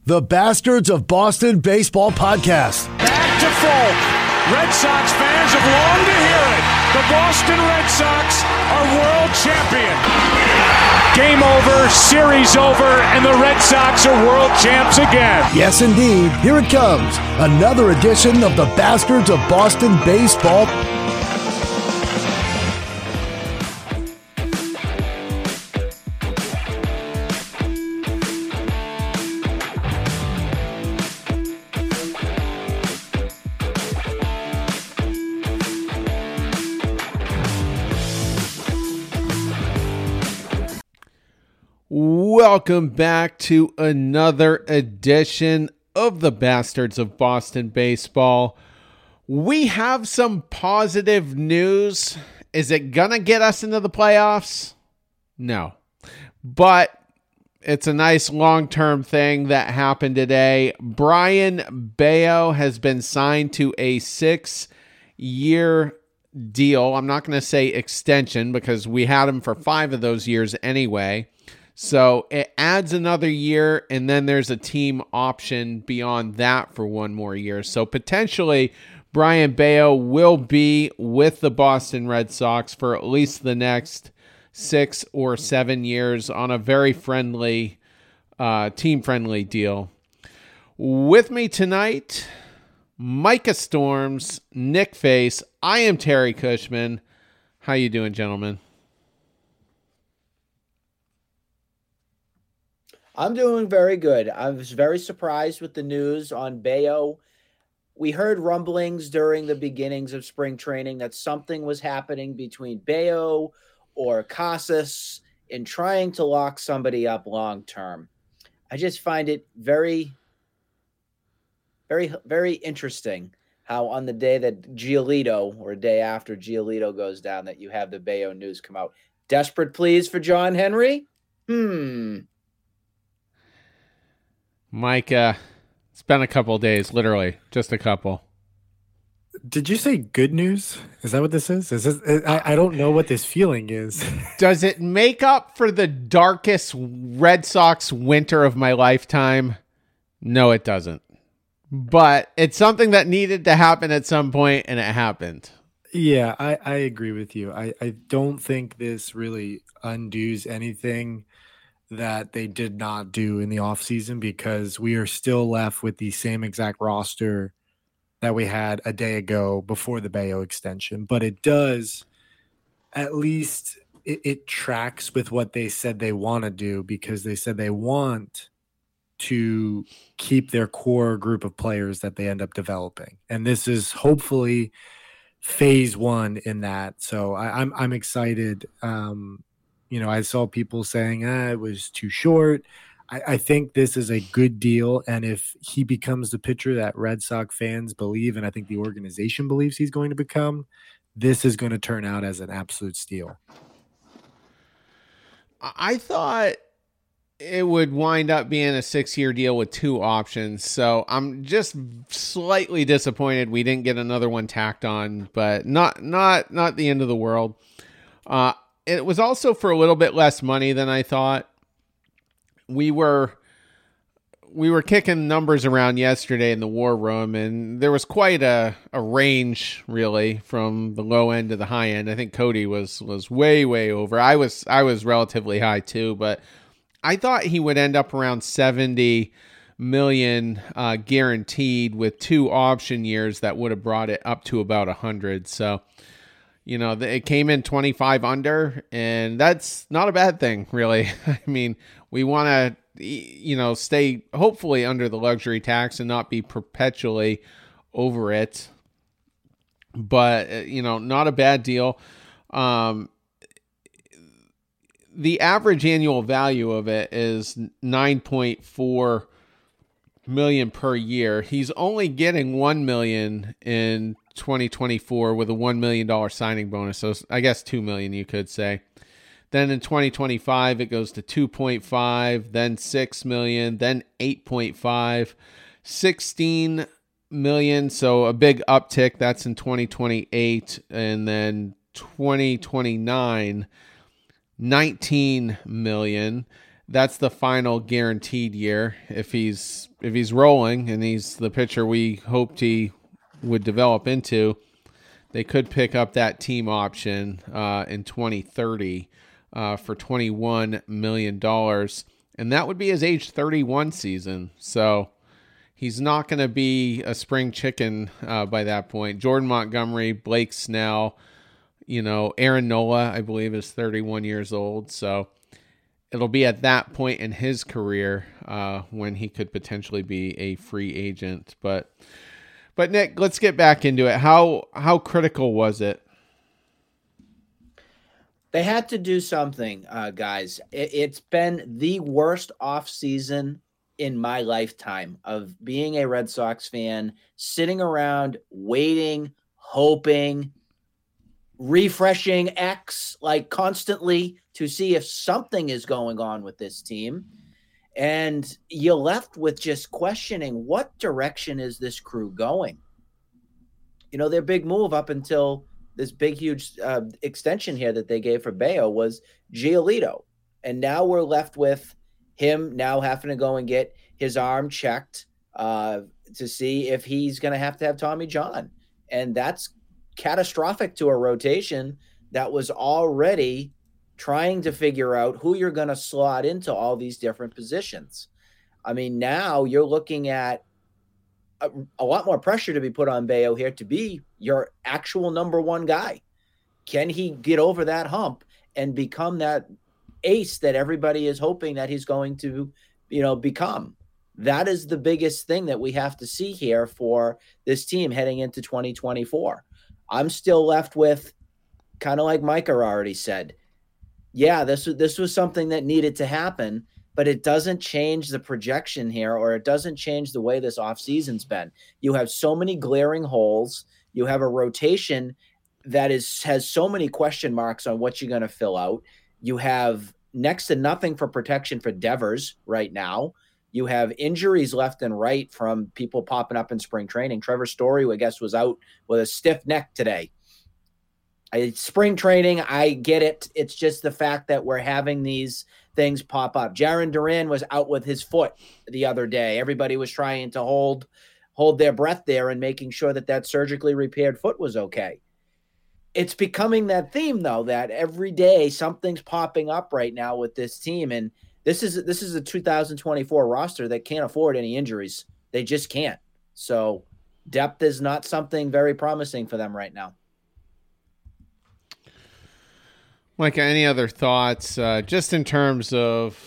the Bastards of Boston Baseball Podcast. Back to Folk. Red Sox fans have longed to hear it. The Boston Red Sox are world champion. Game over, series over, and the Red Sox are world champs again. Yes, indeed. Here it comes. Another edition of the Bastards of Boston Baseball. Welcome back to another edition of the Bastards of Boston Baseball. We have some positive news. Is it gonna get us into the playoffs? No. But it's a nice long-term thing that happened today. Brayan Bello has been signed to a 6-year deal. I'm not going to say extension because we had him for 5 of those years anyway. So it adds another year, and then there's a team option beyond that for 1 more year. So potentially, Brayan Bello will be with the Boston Red Sox for at least the next 6 or 7 years on a very friendly, team-friendly deal. With me tonight, Micah Storms, Nick Face. I am Terry Cushman. How you doing, gentlemen? I'm doing very good. I was very surprised with the news on Bello. We heard rumblings during the beginnings of spring training that something was happening between Bello or Casas in trying to lock somebody up long term. I just find it very, very, very interesting how on the day that Giolito, or a day after Giolito goes down, that you have the Bello news come out. Desperate pleas for John Henry? Mike, it's been a couple of days, literally, just a couple. Did you say good news? Is that what this is? I don't know what this feeling is. Does it make up for the darkest Red Sox winter of my lifetime? No, it doesn't. But it's something that needed to happen at some point, and it happened. Yeah, I agree with you. I don't think this really undoes anything that they did not do in the offseason, because we are still left with the same exact roster that we had a day ago before the Bello extension. But it does, at least it tracks with what they said they want to do, because they said they want to keep their core group of players that they end up developing. And this is hopefully phase 1 in that. So I'm excited. I saw people saying, it was too short. I think this is a good deal. And if he becomes the pitcher that Red Sox fans believe, and I think the organization believes he's going to become, this is going to turn out as an absolute steal. I thought it would wind up being a 6-year deal with 2 options. So I'm just slightly disappointed we didn't get another one tacked on, but not the end of the world. It was also for a little bit less money than I thought. We were kicking numbers around yesterday in the war room, and there was quite a range, really, from the low end to the high end. I think Cody was way, way over. I was relatively high too, but I thought he would end up around $70 million guaranteed with 2 option years that would have brought it up to about 100. So, it came in 25 under, and that's not a bad thing, really. I mean, we want to, stay hopefully under the luxury tax and not be perpetually over it. But, not a bad deal. The average annual value of it is $9.4 million per year. He's only getting $1 million in 2024 with a $1 million signing bonus. So I guess $2 million, you could say. Then in 2025, it goes to 2.5, then 6 million, then 8.5, 16 million. So a big uptick. That's in 2028. And then 2029, 19 million. that's the final guaranteed year. If he's rolling and he's the pitcher we hoped he would develop into, they could pick up that team option in 2030 for $21 million. And that would be his age 31 season. So he's not going to be a spring chicken by that point. Jordan Montgomery, Blake Snell, Aaron Nola, I believe, is 31 years old. So it'll be at that point in his career when he could potentially be a free agent. But Nick, let's get back into it. How critical was it? They had to do something, guys. It's been the worst offseason in my lifetime of being a Red Sox fan, sitting around, waiting, hoping, refreshing X like constantly to see if something is going on with this team. And you're left with just questioning, what direction is this crew going? Their big move up until this big, huge extension here that they gave for Bello was Giolito. And now we're left with him now having to go and get his arm checked to see if he's going to have Tommy John. And that's catastrophic to a rotation that was already trying to figure out who you're going to slot into all these different positions. I mean, now you're looking at a lot more pressure to be put on Bello here to be your actual number one guy. Can he get over that hump and become that ace that everybody is hoping that he's going to, become? That is the biggest thing that we have to see here for this team heading into 2024. I'm still left with, kind of like Micah already said, yeah, this was something that needed to happen, but it doesn't change the projection here, or it doesn't change the way this offseason's been. You have so many glaring holes. You have a rotation that has so many question marks on what you're going to fill out. You have next to nothing for protection for Devers right now. You have injuries left and right from people popping up in spring training. Trevor Story, I guess, was out with a stiff neck today. Spring training, I get it. It's just the fact that we're having these things pop up. Jarren Duran was out with his foot the other day. Everybody was trying to hold their breath there and making sure that surgically repaired foot was okay. It's becoming that theme, though, that every day something's popping up right now with this team. And this is a 2024 roster that can't afford any injuries. They just can't. So depth is not something very promising for them right now. Micah, any other thoughts just in terms of,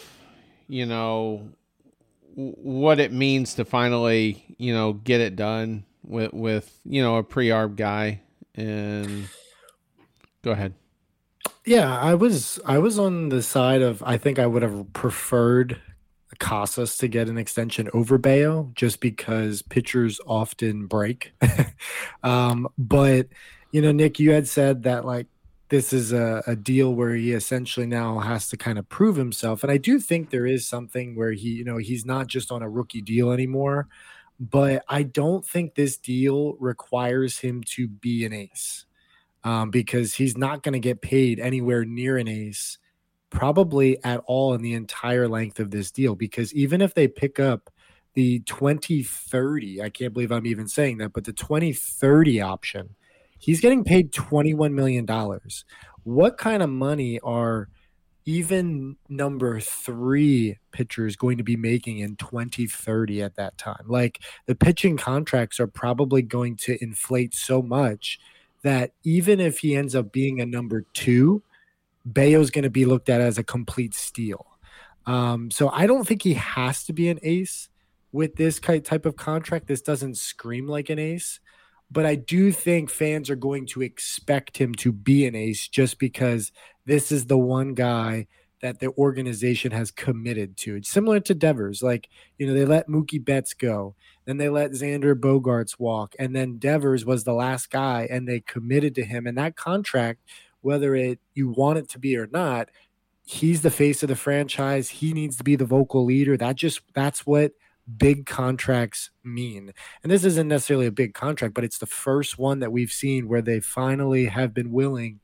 what it means to finally, get it done with a pre-arb guy? And go ahead. Yeah, I was on the side of, I think I would have preferred Casas to get an extension over Bello just because pitchers often break. But, Nick, you had said that this is a deal where he essentially now has to kind of prove himself. And I do think there is something where he's not just on a rookie deal anymore, but I don't think this deal requires him to be an ace because he's not going to get paid anywhere near an ace probably at all in the entire length of this deal. Because even if they pick up the 2030, I can't believe I'm even saying that, but the 2030 option, he's getting paid $21 million. What kind of money are even number 3 pitchers going to be making in 2030 at that time? The pitching contracts are probably going to inflate so much that even if he ends up being a number 2, Bello's going to be looked at as a complete steal. So I don't think he has to be an ace with this type of contract. This doesn't scream like an ace. But I do think fans are going to expect him to be an ace just because this is the one guy that the organization has committed to. It's similar to Devers. They let Mookie Betts go. Then they let Xander Bogaerts walk. And then Devers was the last guy, and they committed to him. And that contract, whether you want it to be or not, he's the face of the franchise. He needs to be the vocal leader. That's what big contracts mean. And this isn't necessarily a big contract, but it's the first one that we've seen where they finally have been willing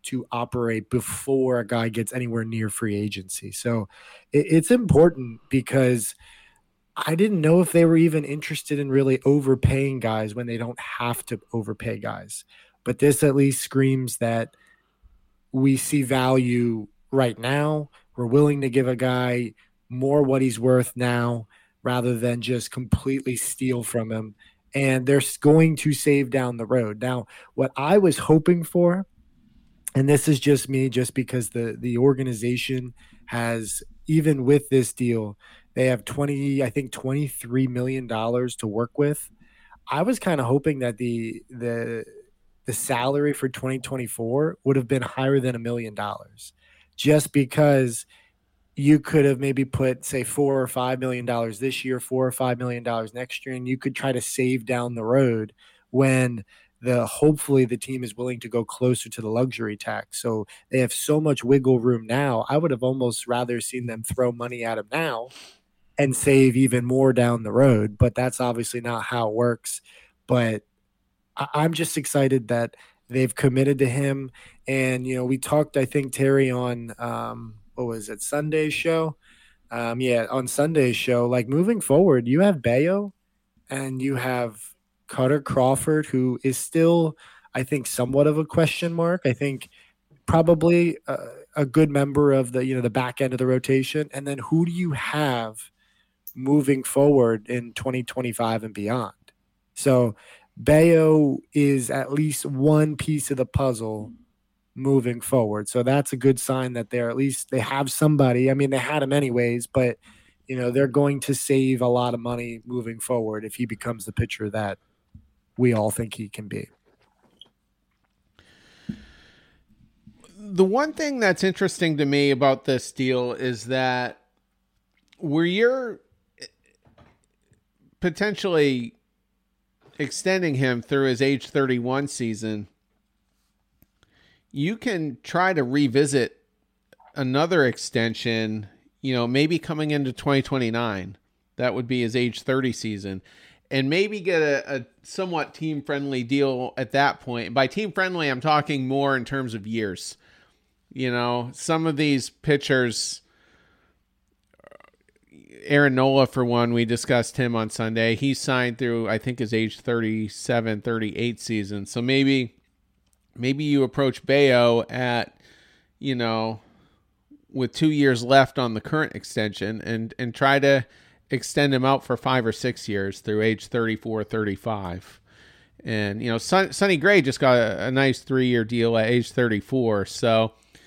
to operate before a guy gets anywhere near free agency. So it's important because I didn't know if they were even interested in really overpaying guys when they don't have to overpay guys. But this at least screams that we see value right now. We're willing to give a guy more what he's worth now rather than just completely steal from him. And they're going to save down the road. Now, what I was hoping for, and this is just me, just because the organization has, even with this deal, they have $23 million to work with. I was kind of hoping that the salary for 2024 would have been higher than $1 million, just because you could have maybe put, say, $4 or $5 million this year, $4 or $5 million next year, and you could try to save down the road when hopefully the team is willing to go closer to the luxury tax. So they have so much wiggle room now. I would have almost rather seen them throw money at him now and save even more down the road, but that's obviously not how it works. But I'm just excited that they've committed to him. And, we talked, I think, Terry, on what was it, Sunday's show? On Sunday's show, like, moving forward, you have Bello and you have Cutter Crawford, who is still, I think, somewhat of a question mark. I think probably a good member of the back end of the rotation. And then who do you have moving forward in 2025 and beyond? So Bello is at least one piece of the puzzle moving forward. So that's a good sign that they have somebody. I mean, they had him anyways, but they're going to save a lot of money moving forward if he becomes the pitcher that we all think he can be. The one thing that's interesting to me about this deal is that where you're potentially extending him through his age 31 season, you can try to revisit another extension, maybe coming into 2029. That would be his age 30 season. And maybe get a somewhat team-friendly deal at that point. By team-friendly, I'm talking more in terms of years. Some of these pitchers, Aaron Nola, for one, we discussed him on Sunday. He signed through, I think, his age 37, 38 season. So maybe you approach Bello at, with 2 years left on the current extension and try to extend him out for 5 or 6 years through age 34, 35. And, Sonny Gray just got a nice 3-year deal at age 34. So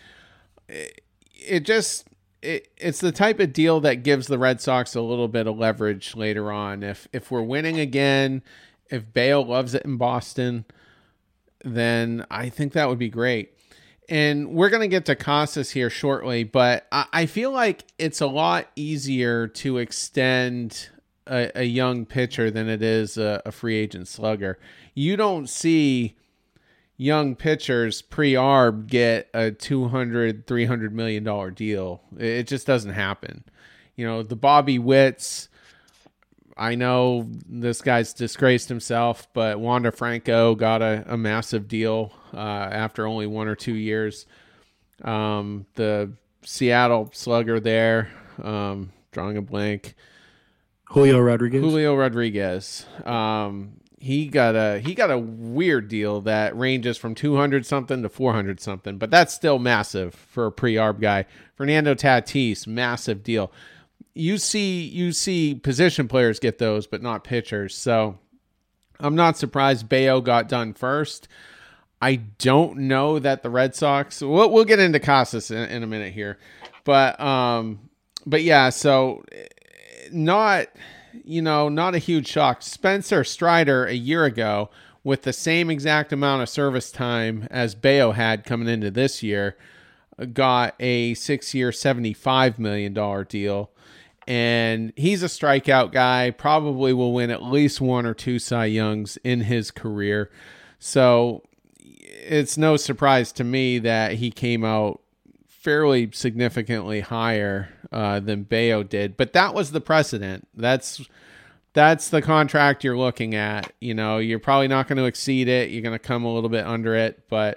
it's the type of deal that gives the Red Sox a little bit of leverage later on. If we're winning again, if Bello loves it in Boston, then I think that would be great. And we're going to get to Casas here shortly, but I feel like it's a lot easier to extend a young pitcher than it is a free agent slugger. You don't see young pitchers pre-arb get a $200, $300 million deal. It just doesn't happen. The Bobby Witts, I know this guy's disgraced himself, but Wander Franco got a massive deal after only 1 or 2 years. The Seattle slugger there, drawing a blank. Julio Rodriguez. He got a weird deal that ranges from 200 something to 400 something, but that's still massive for a pre-arb guy. Fernando Tatis, massive deal. You see position players get those, but not pitchers. So I'm not surprised Bello got done first. I don't know that the Red Sox. We'll get into Casas in a minute here, but yeah. So not a huge shock. Spencer Strider a year ago with the same exact amount of service time as Bello had coming into this year got a 6-year, $75 million deal. And he's a strikeout guy, probably will win at least 1 or 2 Cy Youngs in his career. So it's no surprise to me that he came out fairly significantly higher than Bello did. But that was the precedent. That's the contract you're looking at. You're probably not going to exceed it. You're going to come a little bit under it. But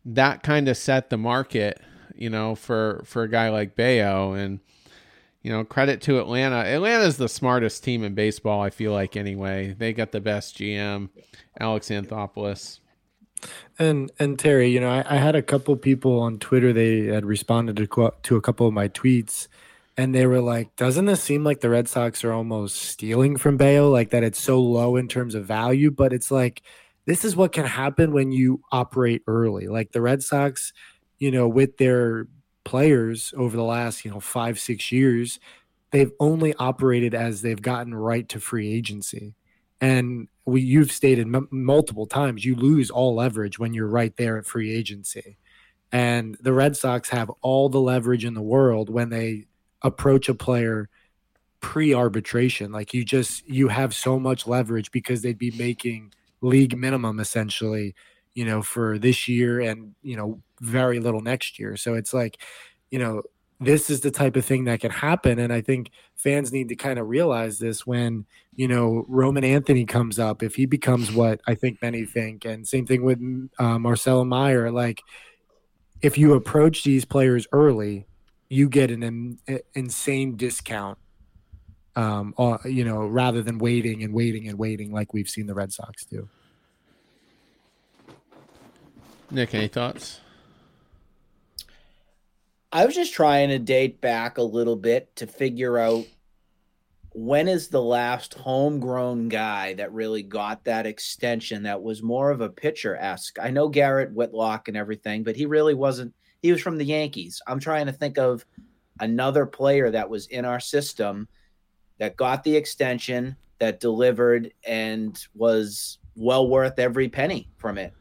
that kind of set the market, for a guy like Bayo. And, credit to Atlanta. Atlanta's the smartest team in baseball, I feel like, anyway. They got the best GM, Alex Anthopoulos. And Terry, I had a couple people on Twitter, they had responded to a couple of my tweets, and they were like, doesn't this seem like the Red Sox are almost stealing from Bayo, like that it's so low in terms of value? But it's like, this is what can happen when you operate early. Like the Red Sox, with their players over the last, 5-6 years, they've only operated as they've gotten right to free agency. And you've stated multiple times, you lose all leverage when you're right there at free agency. And the Red Sox have all the leverage in the world when they approach a player pre-arbitration. Like you have so much leverage because they'd be making league minimum essentially, for this year and, very little next year. So it's like, this is the type of thing that can happen. And I think fans need to kind of realize this when, Roman Anthony comes up, if he becomes what I think many think, and same thing with Marcelo Meyer, like if you approach these players early, you get an insane discount, rather than waiting and waiting and waiting like we've seen the Red Sox do. Nick, any thoughts? I was just trying to date back a little bit to figure out when is the last homegrown guy that really got that extension that was more of a pitcher-esque. I know Garrett Whitlock and everything, but he really wasn't. He was from the Yankees. I'm trying to think of another player that was in our system that got the extension, that delivered, and was well worth every penny from it.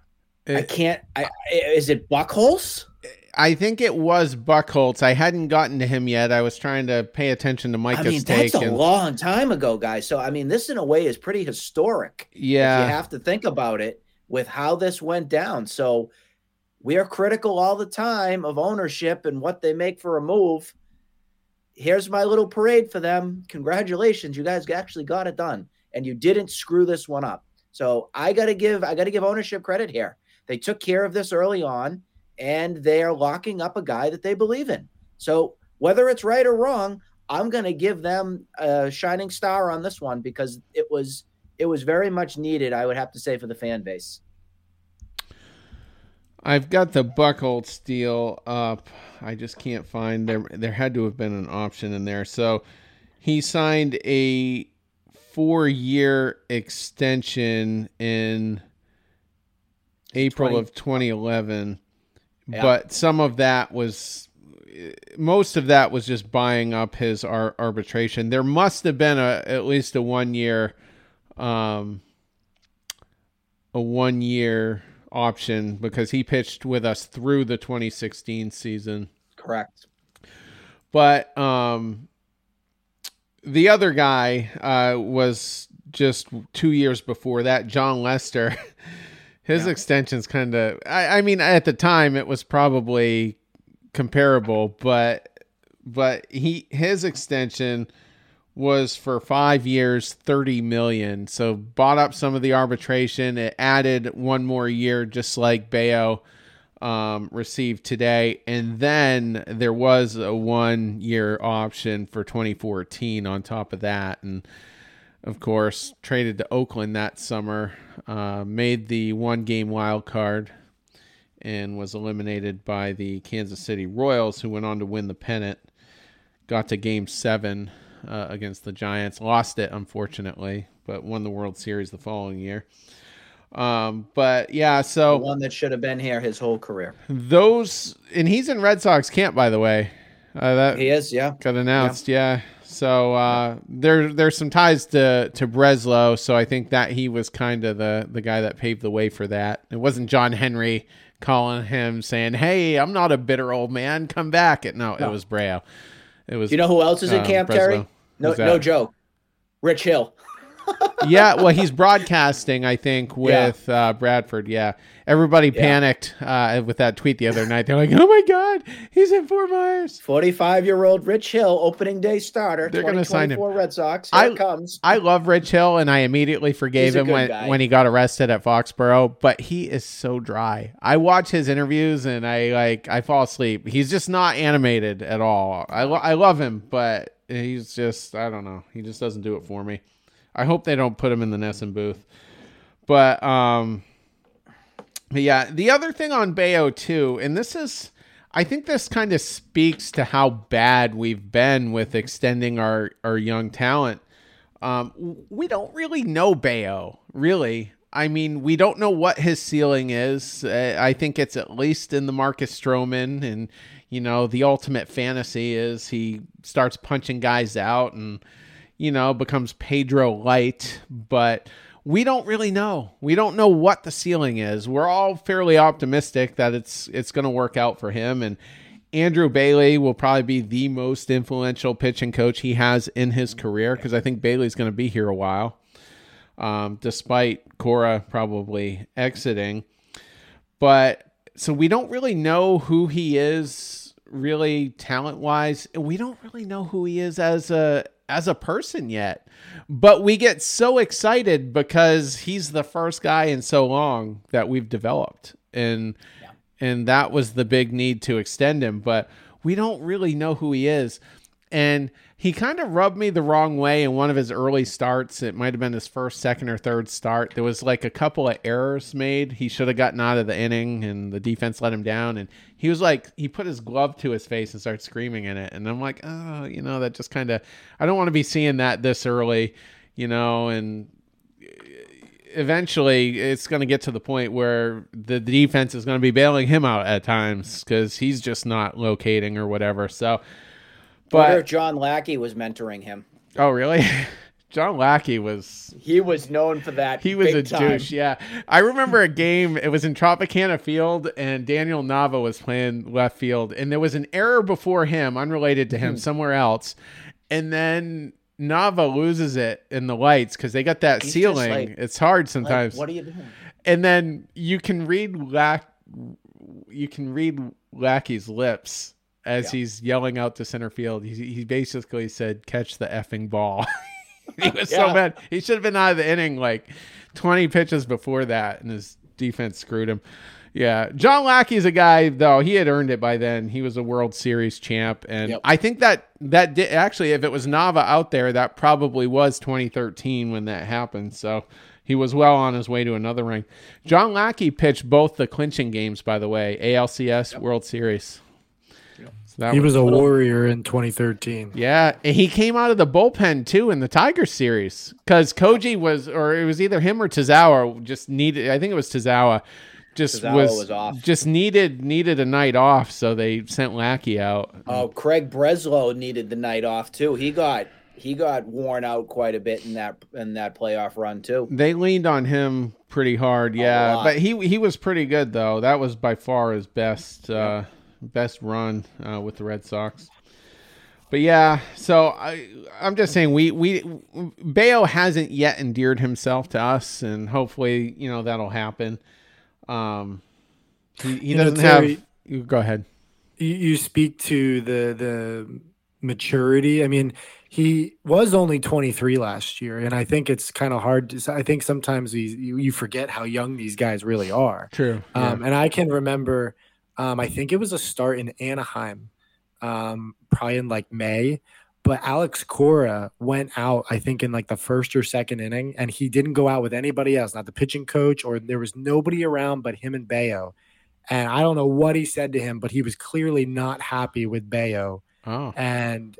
Is it Buchholz? I think it was Buchholz. I hadn't gotten to him yet. I was trying to pay attention to Micah's take. That's a long time ago, guys. So, this in a way is pretty historic. Yeah. If you have to think about it with how this went down. So we are critical all the time of ownership and what they make for a move. Here's my little parade for them. Congratulations. You guys actually got it done. And you didn't screw this one up. So I gotta give ownership credit here. They took care of this early on, and they are locking up a guy that they believe in. So whether it's right or wrong, I'm going to give them a shining star on this one because it was very much needed, I would have to say, for the fan base. I've got the Buchholz deal up. I just can't find there had to have been an option in there. So he signed a 4-year extension in April of 2011. Yeah. But most of that was just buying up his arbitration. There must have been at least a 1 year, option because he pitched with us through the 2016 season. Correct. But the other guy was just 2 years before that, John Lester. His extension's kind of, at the time it was probably comparable, but his extension was for 5 years, $30 million. So bought up some of the arbitration. It added 1 more year, just like Bayo received today. And then there was a 1 year option for 2014 on top of that. And of course, traded to Oakland that summer, made the 1-game wild card, and was eliminated by the Kansas City Royals, who went on to win the pennant. Got to Game 7 against the Giants, lost it unfortunately, but won the World Series the following year. But yeah, so the one that should have been here his whole career. And he's in Red Sox camp, by the way. That he is, yeah. Got announced, yeah. So there's some ties to Breslow, so I think that he was kind of the guy that paved the way for that. It wasn't John Henry calling him saying, "Hey, I'm not a bitter old man, come back." No. It was Breo. It was. You know who else is in camp, Breslow. Terry? No joke. Rich Hill. Yeah, well, he's broadcasting, I think, with Bradford. Yeah, everybody panicked with that tweet the other night. They're like, "Oh my God, he's in Fort Myers." 45-year-old Rich Hill, opening day starter. They're going to sign him. Red Sox. Here it comes. I love Rich Hill, and I immediately forgave him when he got arrested at Foxborough. But he is so dry. I watch his interviews, and I fall asleep. He's just not animated at all. I love him, but he's just, I don't know. He just doesn't do it for me. I hope they don't put him in the Nesson booth. But yeah, the other thing on Bayo too, and I think this kind of speaks to how bad we've been with extending our young talent. We don't really know Bayo, really. I mean, we don't know what his ceiling is. I think it's at least in the Marcus Stroman, and the ultimate fantasy is he starts punching guys out and becomes Pedro Light, but we don't really know. We don't know what the ceiling is. We're all fairly optimistic that it's going to work out for him, and Andrew Bailey will probably be the most influential pitching coach he has in his career, because I think Bailey's going to be here a while, despite Cora probably exiting. But so we don't really know who he is really talent-wise, and we don't really know who he is as a person yet, but we get so excited because he's the first guy in so long that we've developed, and that was the big need to extend him, but we don't really know who he is. And he kind of rubbed me the wrong way in one of his early starts. It might have been his first, second, or third start. There was like a couple of errors made. He should have gotten out of the inning, and the defense let him down. And he was like, he put his glove to his face and started screaming in it. And I'm like, oh, that just kind of, I don't want to be seeing that this early, and eventually it's going to get to the point where the defense is going to be bailing him out at times because he's just not locating or whatever. So, but I wonder if John Lackey was mentoring him. Oh, really? John Lackey was known for that. He was a douche. Yeah. I remember a game, it was in Tropicana Field, and Daniel Nava was playing left field, and there was an error before him, unrelated to him, somewhere else. And then Nava loses it in the lights because they got that ceiling. It's hard sometimes. What are you doing? And then you can read Lackey's lips as he's yelling out to center field. He basically said, "Catch the effing ball." He was so mad. He should have been out of the inning like 20 pitches before that, and his defense screwed him. Yeah. John Lackey's a guy, though. He had earned it by then. He was a World Series champ. And I think that did, actually, if it was Nava out there, that probably was 2013 when that happened. So he was well on his way to another ring. John Lackey pitched both the clinching games, by the way, ALCS, World Series. So he was a warrior in 2013. Yeah, and he came out of the bullpen too in the Tiger series because Koji or it was either him or Tozawa just needed. I think it was Tozawa. Was off. Just needed a night off, so they sent Lackey out. Oh, Craig Breslow needed the night off too. He got worn out quite a bit in that playoff run too. They leaned on him pretty hard, but he was pretty good though. That was by far his best run with the Red Sox. But yeah, so I'm just saying Bayo hasn't yet endeared himself to us, and hopefully that'll happen. He doesn't have. Go ahead. You speak to the maturity. I mean, he was only 23 last year, and I think it's kind of hard to. I think sometimes you forget how young these guys really are. True. And I can remember. I think it was a start in Anaheim, probably in like May, but Alex Cora went out, I think in like the first or second inning, and he didn't go out with anybody else, not the pitching coach, or there was nobody around but him and Bayo. And I don't know what he said to him, but he was clearly not happy with Bayo. Oh. And,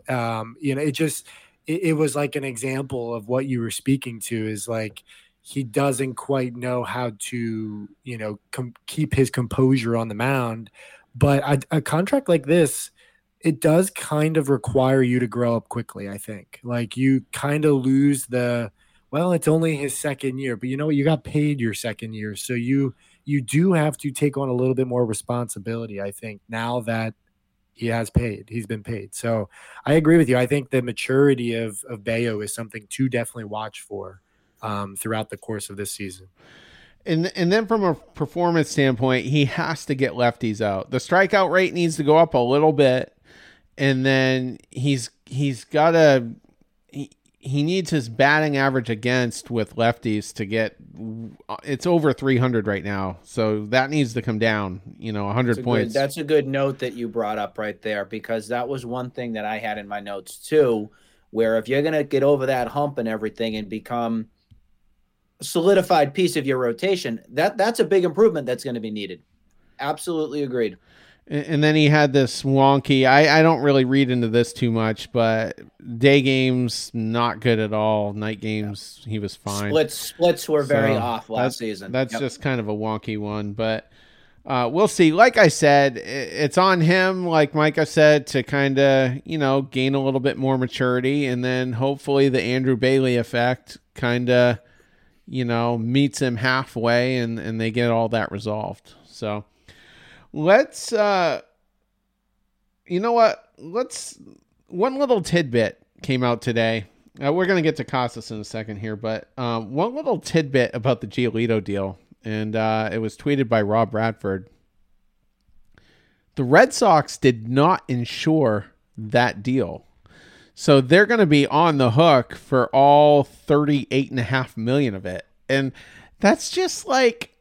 it was like an example of what you were speaking to is like, he doesn't quite know how to, keep his composure on the mound. But a contract like this, it does kind of require you to grow up quickly, I think. Like you kind of lose it's only his second year, but you know what? You got paid your second year. So you do have to take on a little bit more responsibility, I think, now that he's been paid. So I agree with you. I think the maturity of Bayo is something to definitely watch for. throughout the course of this season. And then from a performance standpoint, he has to get lefties out. The strikeout rate needs to go up a little bit, and then he's got to he needs his batting average against with lefties to get, it's over 300 right now, so that needs to come down. 100 points. That's a good note that you brought up right there, because that was one thing that I had in my notes too, where if you're gonna get over that hump and everything and become solidified piece of your rotation, that's a big improvement that's going to be needed. Absolutely agreed. And then he had this wonky, I don't really read into this too much, but day games not good at all. Night games he was fine. Splits were very off last season. That's just kind of a wonky one, but we'll see. Like I said, it's on him, like Micah said, to kind of gain a little bit more maturity, and then hopefully the Andrew Bailey effect kind of meets him halfway and they get all that resolved. So let's, one little tidbit came out today. We're going to get to Casas in a second here, but one little tidbit about the Giolito deal, and it was tweeted by Rob Bradford. The Red Sox did not insure that deal. So they're going to be on the hook for all $38.5 million of it. And that's just like,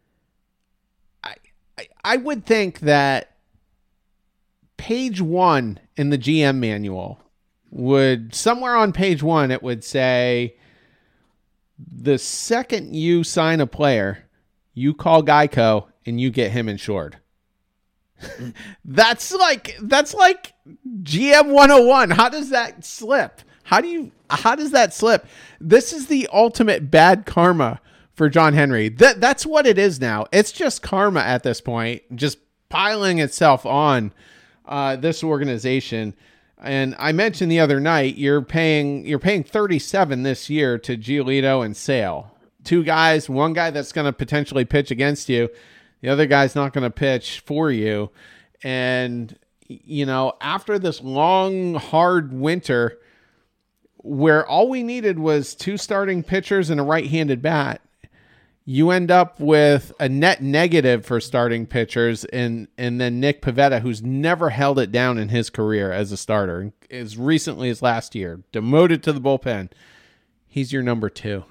I would think that page 1 in the GM manual somewhere on page 1, it would say, the second you sign a player, you call Geico and you get him insured. That's like GM 101. How does that slip? How does that slip? This is the ultimate bad karma for John Henry. That's what it is now. It's just karma at this point, just piling itself on this organization. And I mentioned the other night, you're paying $37 this year to Giolito and Sale. Two guys, one guy that's going to potentially pitch against you. The other guy's not going to pitch for you. And, after this long, hard winter where all we needed was 2 starting pitchers and a right-handed bat, you end up with a net negative for starting pitchers and then Nick Pivetta, who's never held it down in his career as a starter, as recently as last year, demoted to the bullpen. He's your number 2.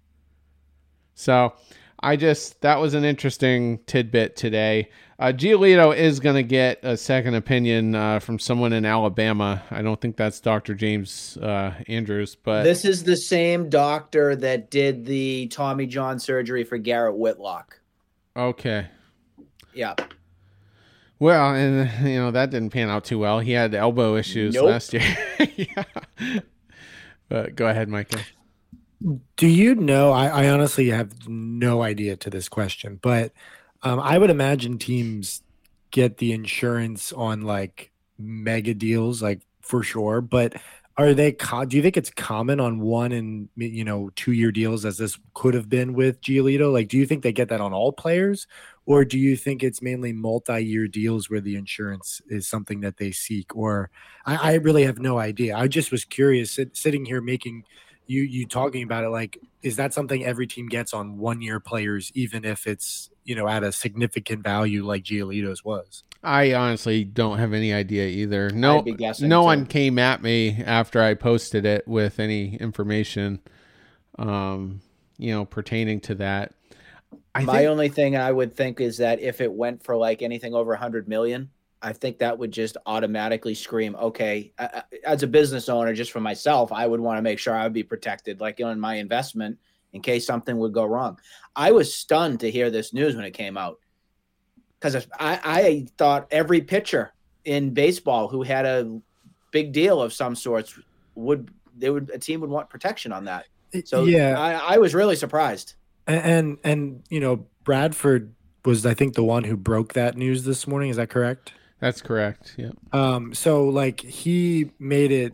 So that was an interesting tidbit today. Giolito is going to get a second opinion from someone in Alabama. I don't think that's Dr. James Andrews, but this is the same doctor that did the Tommy John surgery for Garrett Whitlock. Okay. Yeah. Well, and that didn't pan out too well. He had elbow issues last year. Yeah. But go ahead, Micah. Do you know, I honestly have no idea to this question, but I would imagine teams get the insurance on like mega deals, like for sure, but do you think it's common on 1 and 2-year deals as this could have been with Giolito? Like, do you think they get that on all players, or do you think it's mainly multi-year deals where the insurance is something that they seek? Or I really have no idea. I just was curious sitting here making you talking about it, like, is that something every team gets on 1-year players, even if it's, at a significant value like Giolito's was? I honestly don't have any idea either. No one came at me after I posted it with any information, pertaining to that. My only thing I would think is that if it went for like anything over 100 million, I think that would just automatically scream, okay, as a business owner, just for myself, I would want to make sure I would be protected, like in my investment, in case something would go wrong. I was stunned to hear this news when it came out, because I thought every pitcher in baseball who had a big deal of some sorts a team would want protection on that. So yeah, I was really surprised. And Bradford was, I think, the one who broke that news this morning. Is that correct? That's correct. Yeah. So like he made it,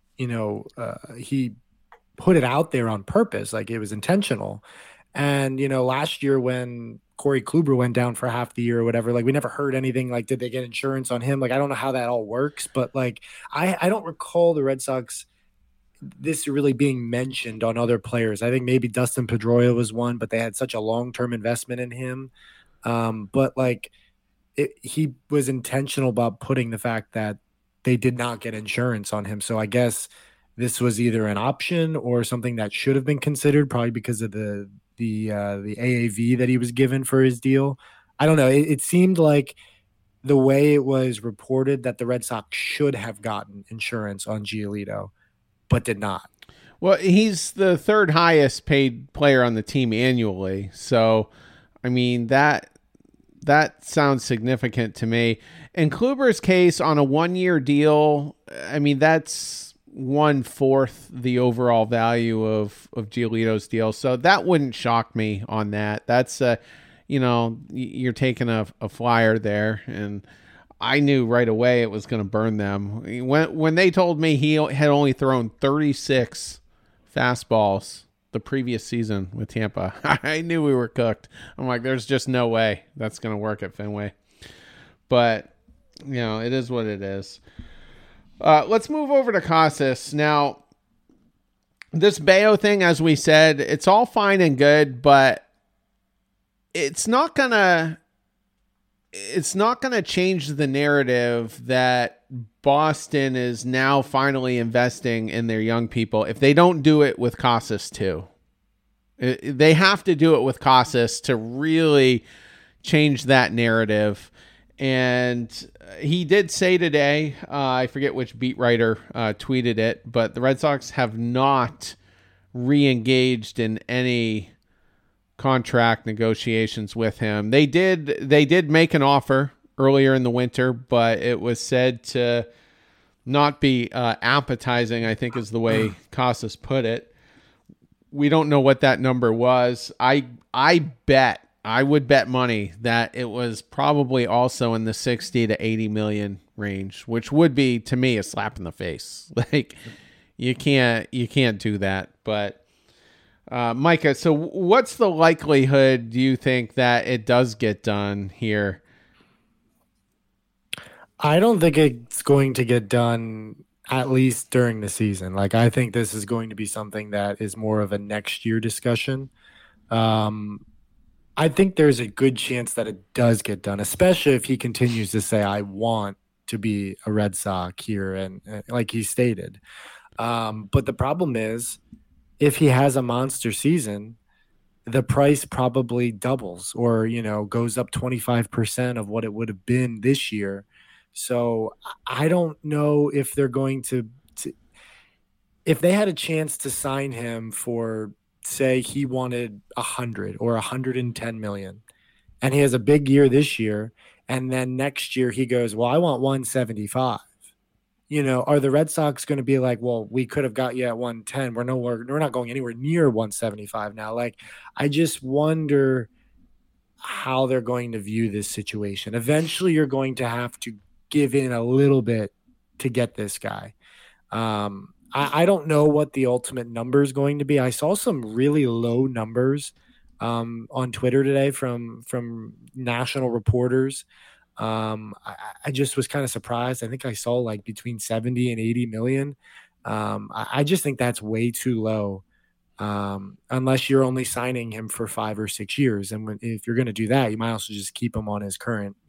he put it out there on purpose, like it was intentional. And, last year when Corey Kluber went down for half the year or whatever, like we never heard anything. Like, did they get insurance on him? Like, I don't know how that all works, but like, I don't recall the Red Sox this really being mentioned on other players. I think maybe Dustin Pedroia was one, but they had such a long-term investment in him. But like he was intentional about putting the fact that they did not get insurance on him. So I guess this was either an option or something that should have been considered, probably because of the AAV that he was given for his deal. I don't know. It seemed like the way it was reported that the Red Sox should have gotten insurance on Giolito, but did not. Well, he's the third highest paid player on the team annually. So, I mean, that sounds significant to me. In Kluber's case, on a 1-year deal, I mean, that's 1/4 the overall value of Giolito's deal. So that wouldn't shock me on that. That's, you're taking a flyer there. And I knew right away it was going to burn them. When they told me he had only thrown 36 fastballs the previous season with Tampa, I knew we were cooked. I'm like, there's just no way that's going to work at Fenway. But, it is what it is. Let's move over to Casas. Now, this Bayo thing, as we said, it's all fine and good, but it's not gonna change the narrative that Boston is now finally investing in their young people if they don't do it with Casas too. They have to do it with Casas to really change that narrative. And he did say today, I forget which beat writer tweeted it, but the Red Sox have not re-engaged in any contract negotiations with him. They did make an offer earlier in the winter, but it was said to not be appetizing, I think is the way Casas put it. We don't know what that number was. I would bet money that it was probably also in the 60 to 80 million range, which would be, to me, a slap in the face. Like, you can't do that. But Micah, so what's the likelihood, do you think, that it does get done here? I don't think it's going to get done at least during the season. Like, I think this is going to be something that is more of a next year discussion. I think there's a good chance that it does get done, especially if he continues to say, I want to be a Red Sox here, and like he stated. But the problem is, if he has a monster season, the price probably doubles or, goes up 25% of what it would have been this year. So I don't know if they're going to if they had a chance to sign him for, say he wanted 100 or 110 million, and he has a big year this year, and then next year he goes, well, I want 175. Are the Red Sox going to be like, well, we could have got you at 110. We're not going anywhere near 175 now. Like, I just wonder how they're going to view this situation. Eventually you're going to have to give in a little bit to get this guy. I don't know what the ultimate number is going to be. I saw some really low numbers on Twitter today from national reporters. I just was kind of surprised. I think I saw like between 70 and 80 million. I just think that's way too low, unless you're only signing him for 5 or 6 years. And if you're going to do that, you might also just keep him on his current,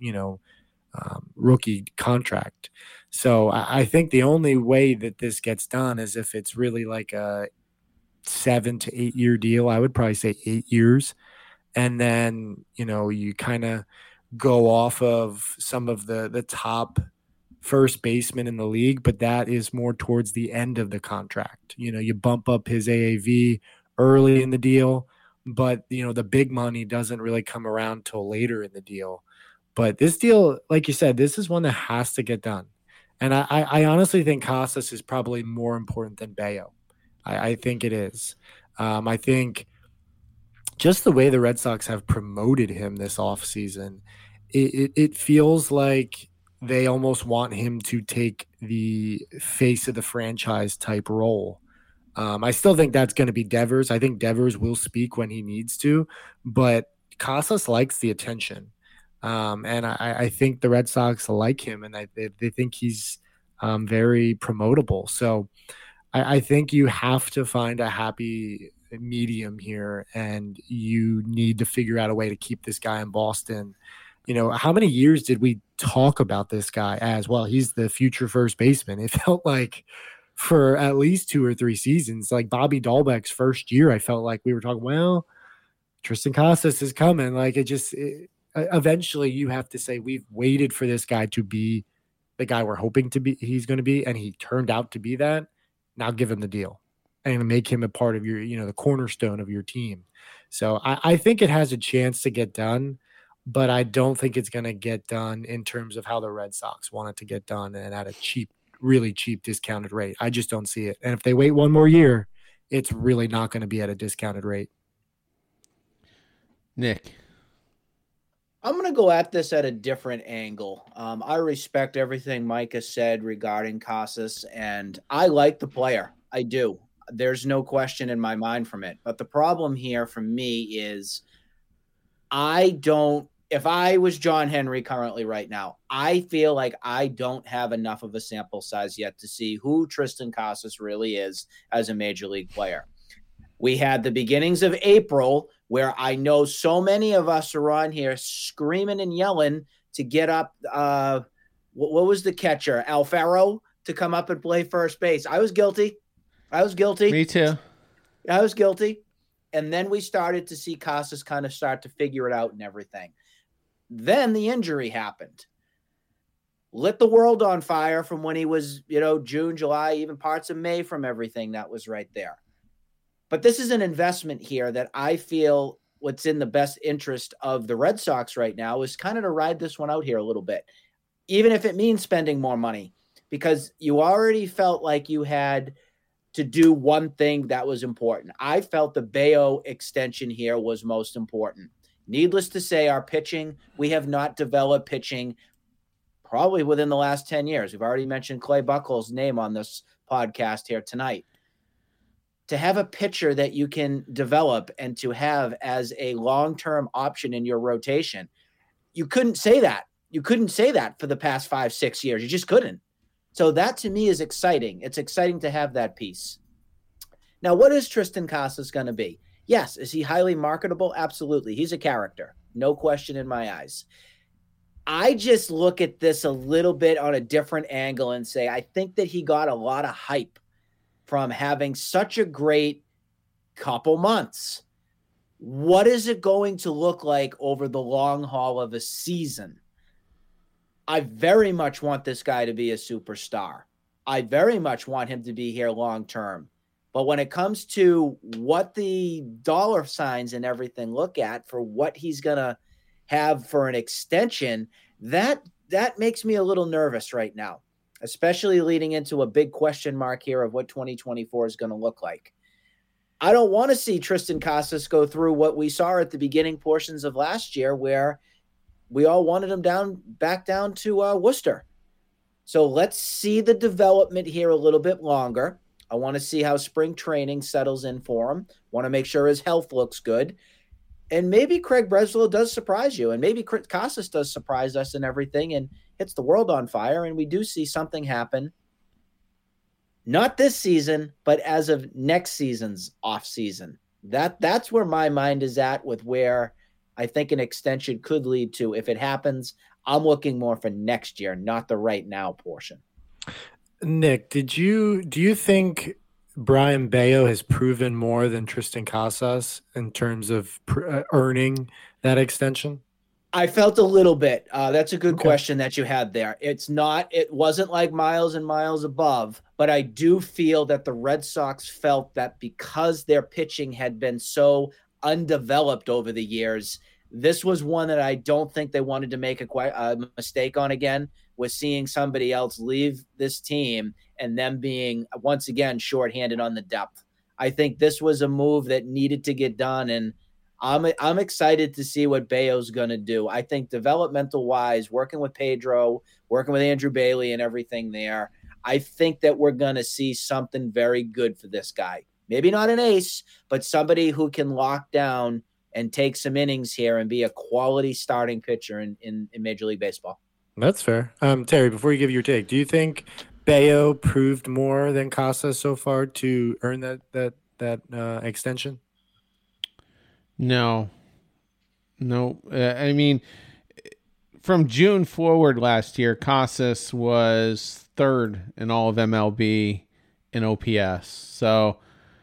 rookie contract. So I think the only way that this gets done is if it's really like a 7 to 8 year deal. I would probably say 8 years. And then, you kind of go off of some of the top first baseman in the league, but that is more towards the end of the contract. You bump up his AAV early in the deal, but the big money doesn't really come around till later in the deal. But this deal, like you said, this is one that has to get done. And I honestly think Casas is probably more important than Bayo. I think it is. I think just the way the Red Sox have promoted him this offseason, it feels like they almost want him to take the face of the franchise type role. I still think that's going to be Devers. I think Devers will speak when he needs to, but Casas likes the attention. And I think the Red Sox like him, and they think he's very promotable. So I think you have to find a happy medium here, and you need to figure out a way to keep this guy in Boston. How many years did we talk about this guy as, well, he's the future first baseman? It felt like for at least 2 or 3 seasons, like Bobby Dahlbeck's first year, I felt like we were talking, well, Triston Casas is coming. Like eventually you have to say, we've waited for this guy to be the guy we're hoping to be, he's going to be, and he turned out to be that. Now give him the deal and make him a part of your, the cornerstone of your team. So I think it has a chance to get done, but I don't think it's going to get done in terms of how the Red Sox want it to get done and at a cheap, really cheap discounted rate. I just don't see it. And if they wait one more year, it's really not going to be at a discounted rate. Nick. I'm going to go at this at a different angle. I respect everything Mike has said regarding Casas, and I like the player. I do. There's no question in my mind from it. But the problem here for me is if I was John Henry currently right now, I feel like I don't have enough of a sample size yet to see who Triston Casas really is as a major league player. We had the beginnings of April where I know so many of us are on here screaming and yelling to get up. What was the catcher? Alfaro to come up and play first base. I was guilty. Me too. I was guilty. And then we started to see Casas kind of start to figure it out and everything. Then the injury happened. Lit the world on fire from when he was, June, July, even parts of May from everything that was right there. But this is an investment here that I feel what's in the best interest of the Red Sox right now is kind of to ride this one out here a little bit, even if it means spending more money, because you already felt like you had to do one thing that was important. I felt the Bello extension here was most important. Needless to say, our pitching, we have not developed pitching probably within the last 10 years. We've already mentioned Clay Buchholz's name on this podcast here tonight. To have a pitcher that you can develop and to have as a long-term option in your rotation, you couldn't say that. You couldn't say that for the past 5-6 years. You just couldn't. So that to me is exciting. It's exciting to have that piece. Now, what is Triston Casas going to be? Yes. Is he highly marketable? Absolutely. He's a character. No question in my eyes. I just look at this a little bit on a different angle and say, I think that he got a lot of hype from having such a great couple months. What is it going to look like over the long haul of a season? I very much want this guy to be a superstar. I very much want him to be here long term. But when it comes to what the dollar signs and everything look at for what he's going to have for an extension, that makes me a little nervous right now, especially leading into a big question mark here of what 2024 is going to look like. I don't want to see Triston Casas go through what we saw at the beginning portions of last year where we all wanted him back down to Worcester. So let's see the development here a little bit longer. I want to see how spring training settles in for him. Want to make sure his health looks good. And maybe Craig Breslow does surprise you. And maybe Casas does surprise us and everything and hits the world on fire. And we do see something happen. Not this season, but as of next season's off season. That's where my mind is at with where I think an extension could lead to. If it happens, I'm looking more for next year, not the right now portion. Nick, do you think Brayan Bello has proven more than Triston Casas in terms of earning that extension? I felt a little bit. That's a good question that you had there. It wasn't like miles and miles above, but I do feel that the Red Sox felt that because their pitching had been so undeveloped over the years, this was one that I don't think they wanted to make a mistake on again, was seeing somebody else leave this team and them being once again shorthanded on the depth. I think this was a move that needed to get done, and I'm excited to see what Bello's going to do. I think developmental wise, working with Pedro, working with Andrew Bailey and everything there, I think that we're going to see something very good for this guy. Maybe not an ace, but somebody who can lock down and take some innings here and be a quality starting pitcher in Major League Baseball. That's fair. Terry, before you give your take, do you think Bello proved more than Casas so far to earn that extension? No. I mean, from June forward last year, Casas was third in all of MLB in OPS. So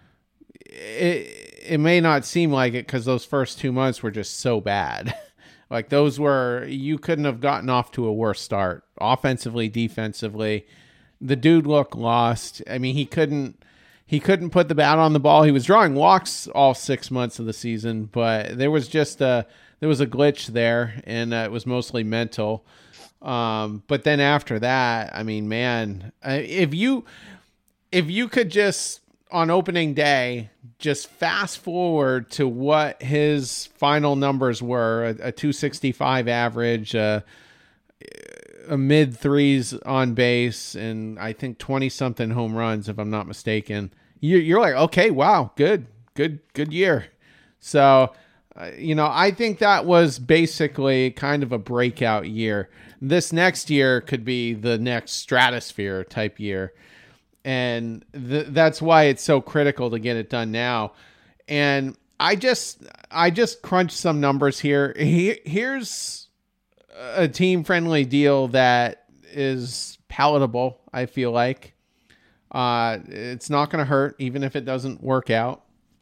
it may not seem like it because those first 2 months were just so bad. Like you couldn't have gotten off to a worse start, offensively, defensively. The dude looked lost. I mean, he couldn't put the bat on the ball. He was drawing walks all 6 months of the season, but there was a glitch there, and it was mostly mental. But then after that, I mean, man, if you could just on opening day just fast forward to what his final numbers were, a 265 average, a mid threes on base, and I think 20 something home runs, if I'm not mistaken. You're like, okay, wow, good year. So, I think that was basically kind of a breakout year. This next year could be the next stratosphere type year. And that's why it's so critical to get it done now. And I just crunched some numbers here. Here's a team-friendly deal that is palatable, I feel like. It's not going to hurt, even if it doesn't work out.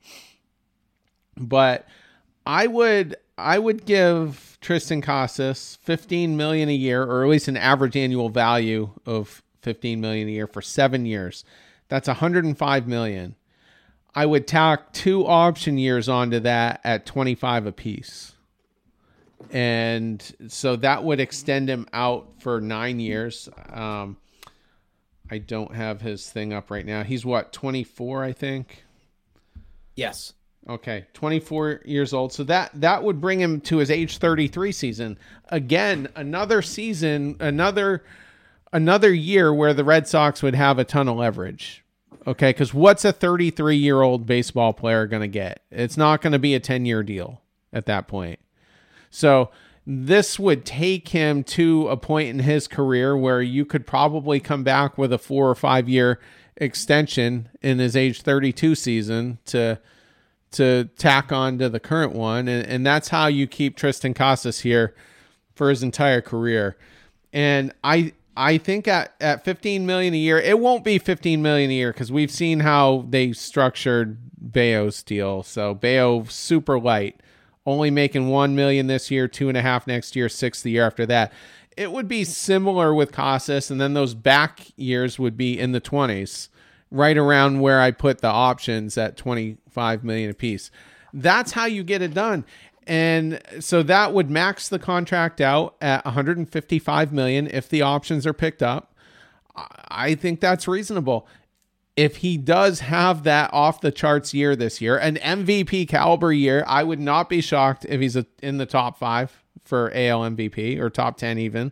But I would give Triston Casas $15 million a year, or at least an average annual value of $15 million a year for 7 years. That's $105 million. I would tack 2 option years onto that at 25 apiece. And so that would extend him out for 9 years. I don't have his thing up right now. He's 24, I think? Yes. Okay, 24 years old. So that would bring him to his age 33 season. Again, another season, another year where the Red Sox would have a ton of leverage. Okay, because what's a 33-year-old baseball player going to get? It's not going to be a 10-year deal at that point. So this would take him to a point in his career where you could probably come back with a 4 or 5 year extension in his age 32 season to tack on to the current one. And that's how you keep Triston Casas here for his entire career. And I think at $15 million a year, it won't be $15 million a year because we've seen how they structured Bello's deal. So Bello super light, only making $1 million this year, 2.5 next year, 6 the year after that. It would be similar with Casas, and then those back years would be in the 20s, right around where I put the options at $25 million apiece. That's how you get it done. And so that would max the contract out at $155 million if the options are picked up. I think that's reasonable. If he does have that off the charts year this year, an MVP caliber year, I would not be shocked if he's in the top 5 for AL MVP or top 10 even.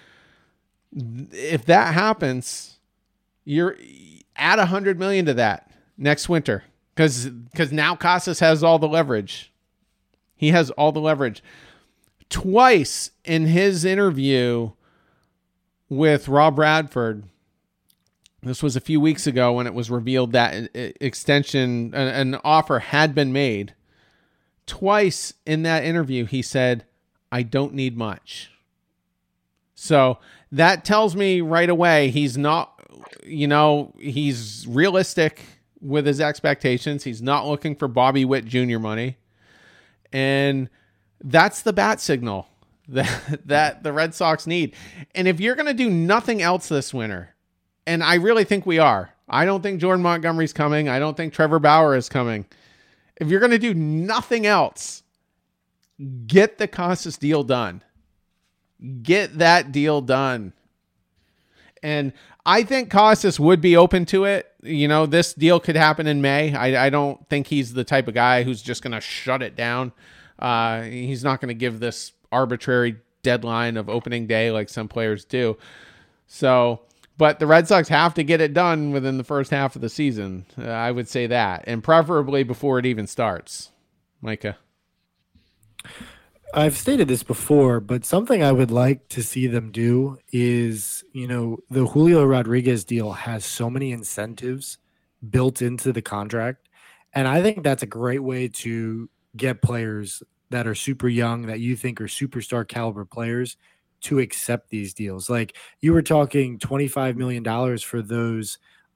If that happens, you're add $100 million to that next winter because now Casas has all the leverage. He has all the leverage. Twice in his interview with Rob Bradford, this was a few weeks ago when it was revealed that extension, an offer had been made. Twice in that interview, he said, I don't need much. So that tells me right away he's not, he's realistic with his expectations. He's not looking for Bobby Witt Jr. money. And that's the bat signal that the Red Sox need. And if you're going to do nothing else this winter, and I really think we are, I don't think Jordan Montgomery's coming. I don't think Trevor Bauer is coming. If you're going to do nothing else, get the Casas deal done. Get that deal done. And I think Casas would be open to it. This deal could happen in May. I don't think he's the type of guy who's just going to shut it down. He's not going to give this arbitrary deadline of opening day like some players do. But the Red Sox have to get it done within the first half of the season. I would say that, and preferably before it even starts. Micah. I've stated this before, but something I would like to see them do is, the Julio Rodriguez deal has so many incentives built into the contract. And I think that's a great way to get players that are super young that you think are superstar caliber players to accept these deals. Like you were talking $25 million for those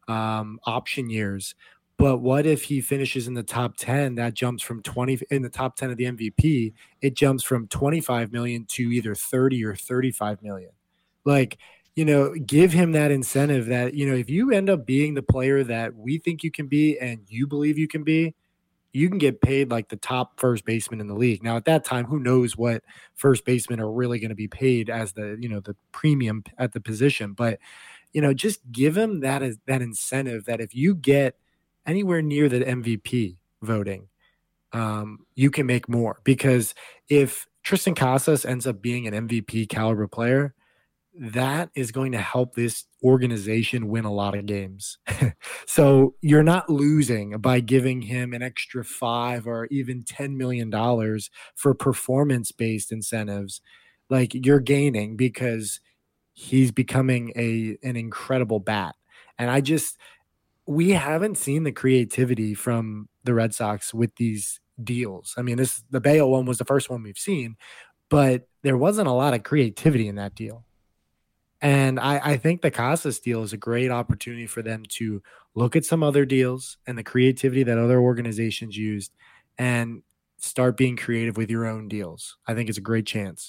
option years. But what if he finishes in the top 10? That jumps from 20 in the top 10 of the MVP. It jumps from 25 million to either 30 or 35 million. Like, give him that incentive that, if you end up being the player that we think you can be and you believe you can be, you can get paid like the top first baseman in the league. Now, at that time, who knows what first basemen are really going to be paid as the premium at the position. But, just give him that incentive that if you get anywhere near the MVP voting, you can make more. Because if Tristan Casas ends up being an MVP caliber player, that is going to help this organization win a lot of games. So you're not losing by giving him an extra $5 or even $10 million for performance-based incentives. Like you're gaining because he's becoming an incredible bat. And we haven't seen the creativity from the Red Sox with these deals. I mean, the Bello one was the first one we've seen, but there wasn't a lot of creativity in that deal. And I think the Casas deal is a great opportunity for them to look at some other deals and the creativity that other organizations used and start being creative with your own deals. I think it's a great chance.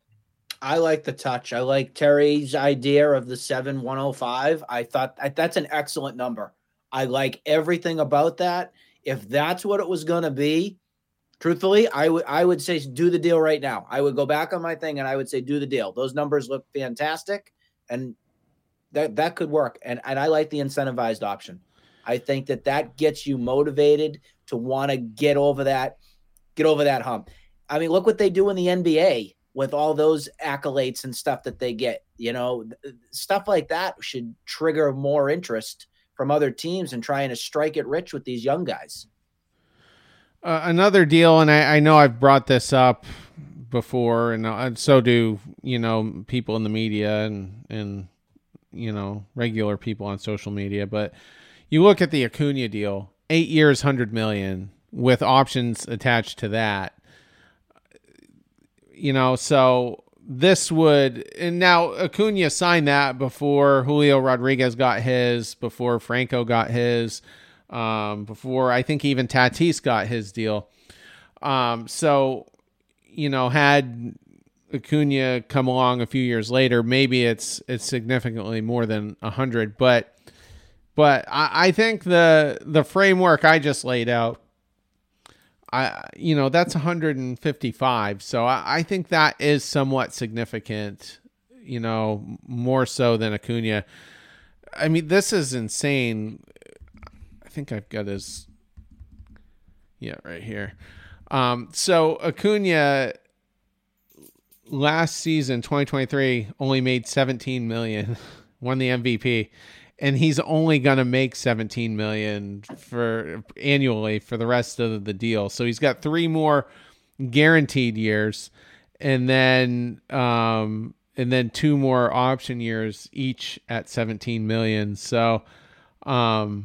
I like the touch. I like Terry's idea of the 7,105. I thought that's an excellent number. I like everything about that. If that's what it was going to be, truthfully, I would say do the deal right now. I would go back on my thing and I would say do the deal. Those numbers look fantastic, and that could work. And I like the incentivized option. I think that gets you motivated to want to get over that hump. I mean, look what they do in the NBA with all those accolades and stuff that they get. Stuff like that should trigger more interest from other teams and trying to strike it rich with these young guys. Another deal, and I know I've brought this up before, and so do people in the media and regular people on social media. But you look at the Acuna deal, 8 years, $100 million with options attached to that. So this would, and now Acuna signed that before Julio Rodriguez got his, before Franco got his, before I think even Tatis got his deal. So, had Acuna come along a few years later, maybe it's significantly more than 100, but I think the framework I just laid out, that's 155. So I think that is somewhat significant, more so than Acuna. I mean, this is insane. I think I've got his, right here. So Acuna last season, 2023, only made 17 million, won the MVP. And he's only going to make 17 million annually for the rest of the deal. So he's got 3 more guaranteed years, and then 2 more option years, each at 17 million. So, I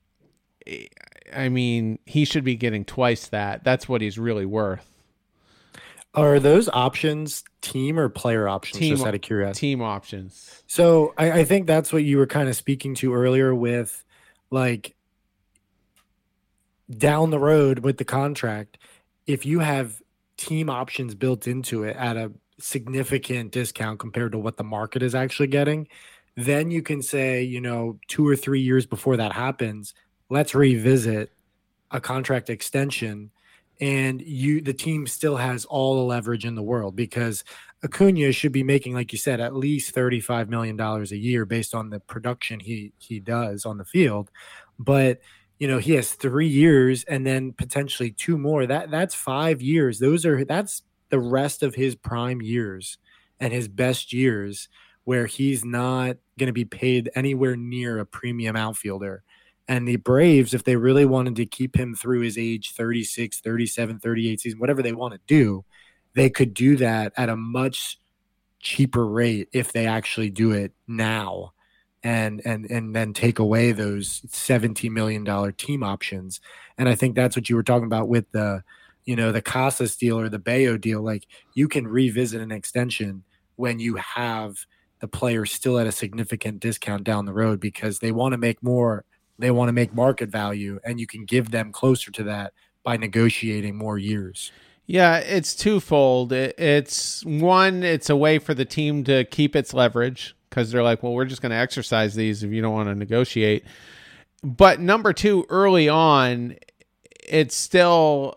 mean, he should be getting twice that. That's what he's really worth. Are those options team or player options? Team, just out of curiosity. Team options. So I think that's what you were kind of speaking to earlier with, like, down the road with the contract, if you have team options built into it at a significant discount compared to what the market is actually getting, then you can say, 2 or 3 years before that happens, let's revisit a contract extension. And the team still has all the leverage in the world, because Acuna should be making, like you said, at least $35 million a year based on the production he does on the field. But, he has 3 years and then potentially 2 more. That's 5 years. That's the rest of his prime years and his best years, where he's not going to be paid anywhere near a premium outfielder. And the Braves, if they really wanted to keep him through his age 36, 37, 38 season, whatever they want to do, they could do that at a much cheaper rate if they actually do it now and then take away those $17 million team options. And I think that's what you were talking about with the Casas deal or the Bayo deal. Like, you can revisit an extension when you have the player still at a significant discount down the road, because they want to make more. They want to make market value, and you can give them closer to that by negotiating more years. Yeah, it's twofold. It's one, it's a way for the team to keep its leverage, because they're like, well, we're just going to exercise these if you don't want to negotiate. But number two, early on, it's still,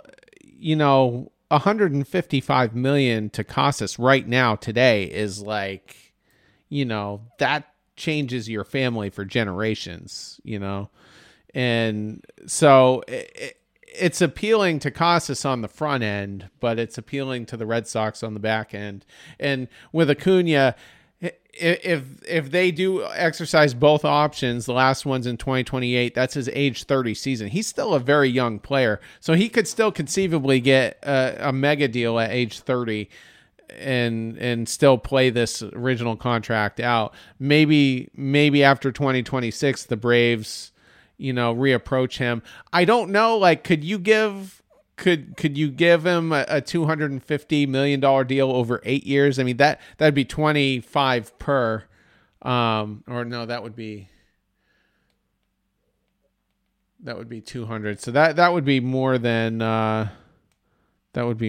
$155 million to Casas right now today is like, that changes your family for generations, and so it's appealing to Casas on the front end, but it's appealing to the Red Sox on the back end. And with Acuna, if they do exercise both options, the last one's in 2028, that's his age 30 season. He's still a very young player, so he could still conceivably get a mega deal at age 30 and still play this original contract out. Maybe after 2026, the Braves, reapproach him. I don't know. Like, could you give him a $250 million deal over 8 years? I mean, that'd be 25 per, or no, that would be 200. So that would be more than, that would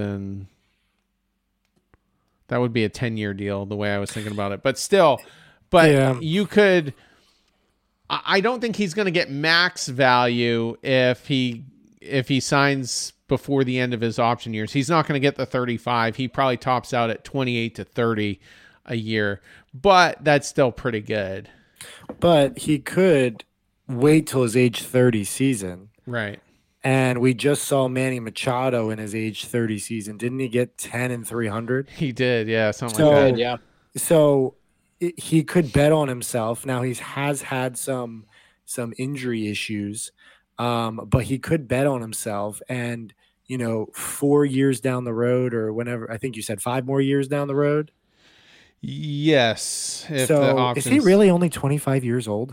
be a 10-year deal, the way I was thinking about it. But still, you could. I don't think he's going to get max value if he signs before the end of his option years. He's not going to get the 35. He probably tops out at 28 to 30 a year, but that's still pretty good. But he could wait till his age 30 season. Right. And we just saw Manny Machado in his age 30 season. Didn't he get 10 and 300? He did, yeah, something like that. Yeah. So he could bet on himself. Now he has had some injury issues, but he could bet on himself. And 4 years down the road, or whenever, I think you said 5 more years down the road. Yes. Is he really only 25 years old?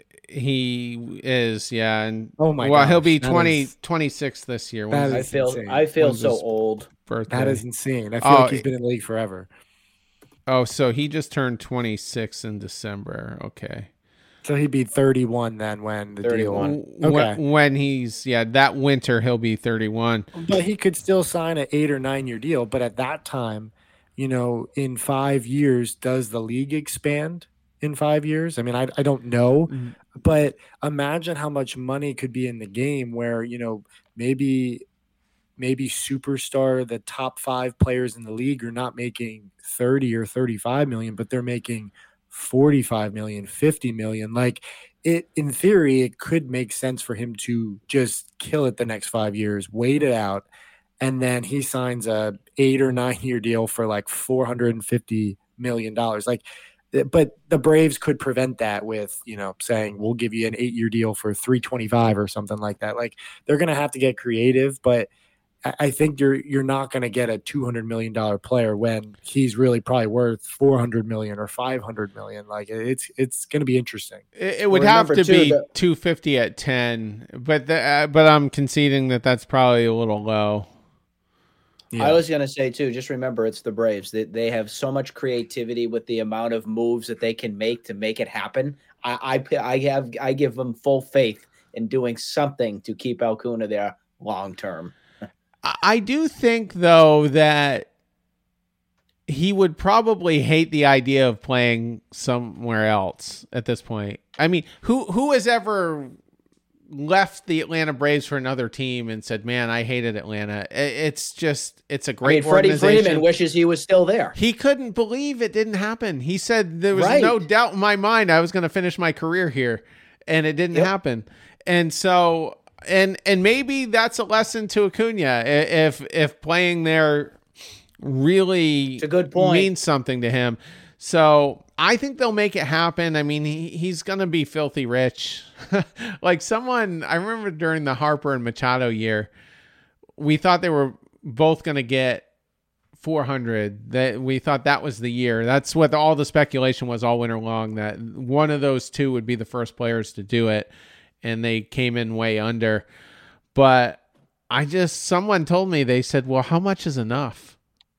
He is, yeah. And oh my gosh, he'll be 26 this year. I feel so old. Birthday? That is insane. I feel like he's been in the league forever. Oh, so he just turned 26 in December. Okay. So he'd be 31 then when the 31. deal. Okay. When he's, that winter, he'll be 31. But he could still sign an 8 or 9 year deal. But at that time, in 5 years, does the league expand in 5 years? I mean, I don't know. Mm-hmm. But imagine how much money could be in the game where, maybe superstar, the top 5 players in the league are not making 30 or 35 million, but they're making 45 million, 50 million. Like, in theory, it could make sense for him to just kill it the next 5 years, wait it out, and then he signs a 8 or 9 year deal for like $450 million. Like, but the Braves could prevent that with, saying we'll give you an 8 year deal for 325 or something like that. Like, they're going to have to get creative, but I think you're not going to get a $200 million player when he's really probably worth $400 million or $500 million. Like, it's going to be interesting. It would have to be 250 at 10, but I'm conceding that that's probably a little low. Yeah. I was going to say too, just remember it's the Braves. They have so much creativity with the amount of moves that they can make to make it happen. I give them full faith in doing something to keep Acuna there long term. I do think though that he would probably hate the idea of playing somewhere else at this point. I mean, who has ever left the Atlanta Braves for another team and said, man, I hated Atlanta. It's a great Freddie organization. Freeman wishes he was still there. He couldn't believe it didn't happen. He said there was no doubt in my mind I was going to finish my career here, and it didn't happen. And so, and maybe that's a lesson to Acuna. If playing there really it's a good point. Means something to him. So I think they'll make it happen. I mean, he's going to be filthy rich. Like I remember during the Harper and Machado year, we thought they were both going to get 400. That we thought that was the year. That's what all the speculation was all winter long, that one of those two would be the first players to do it, and they came in way under. But someone told me, they said, well, how much is enough?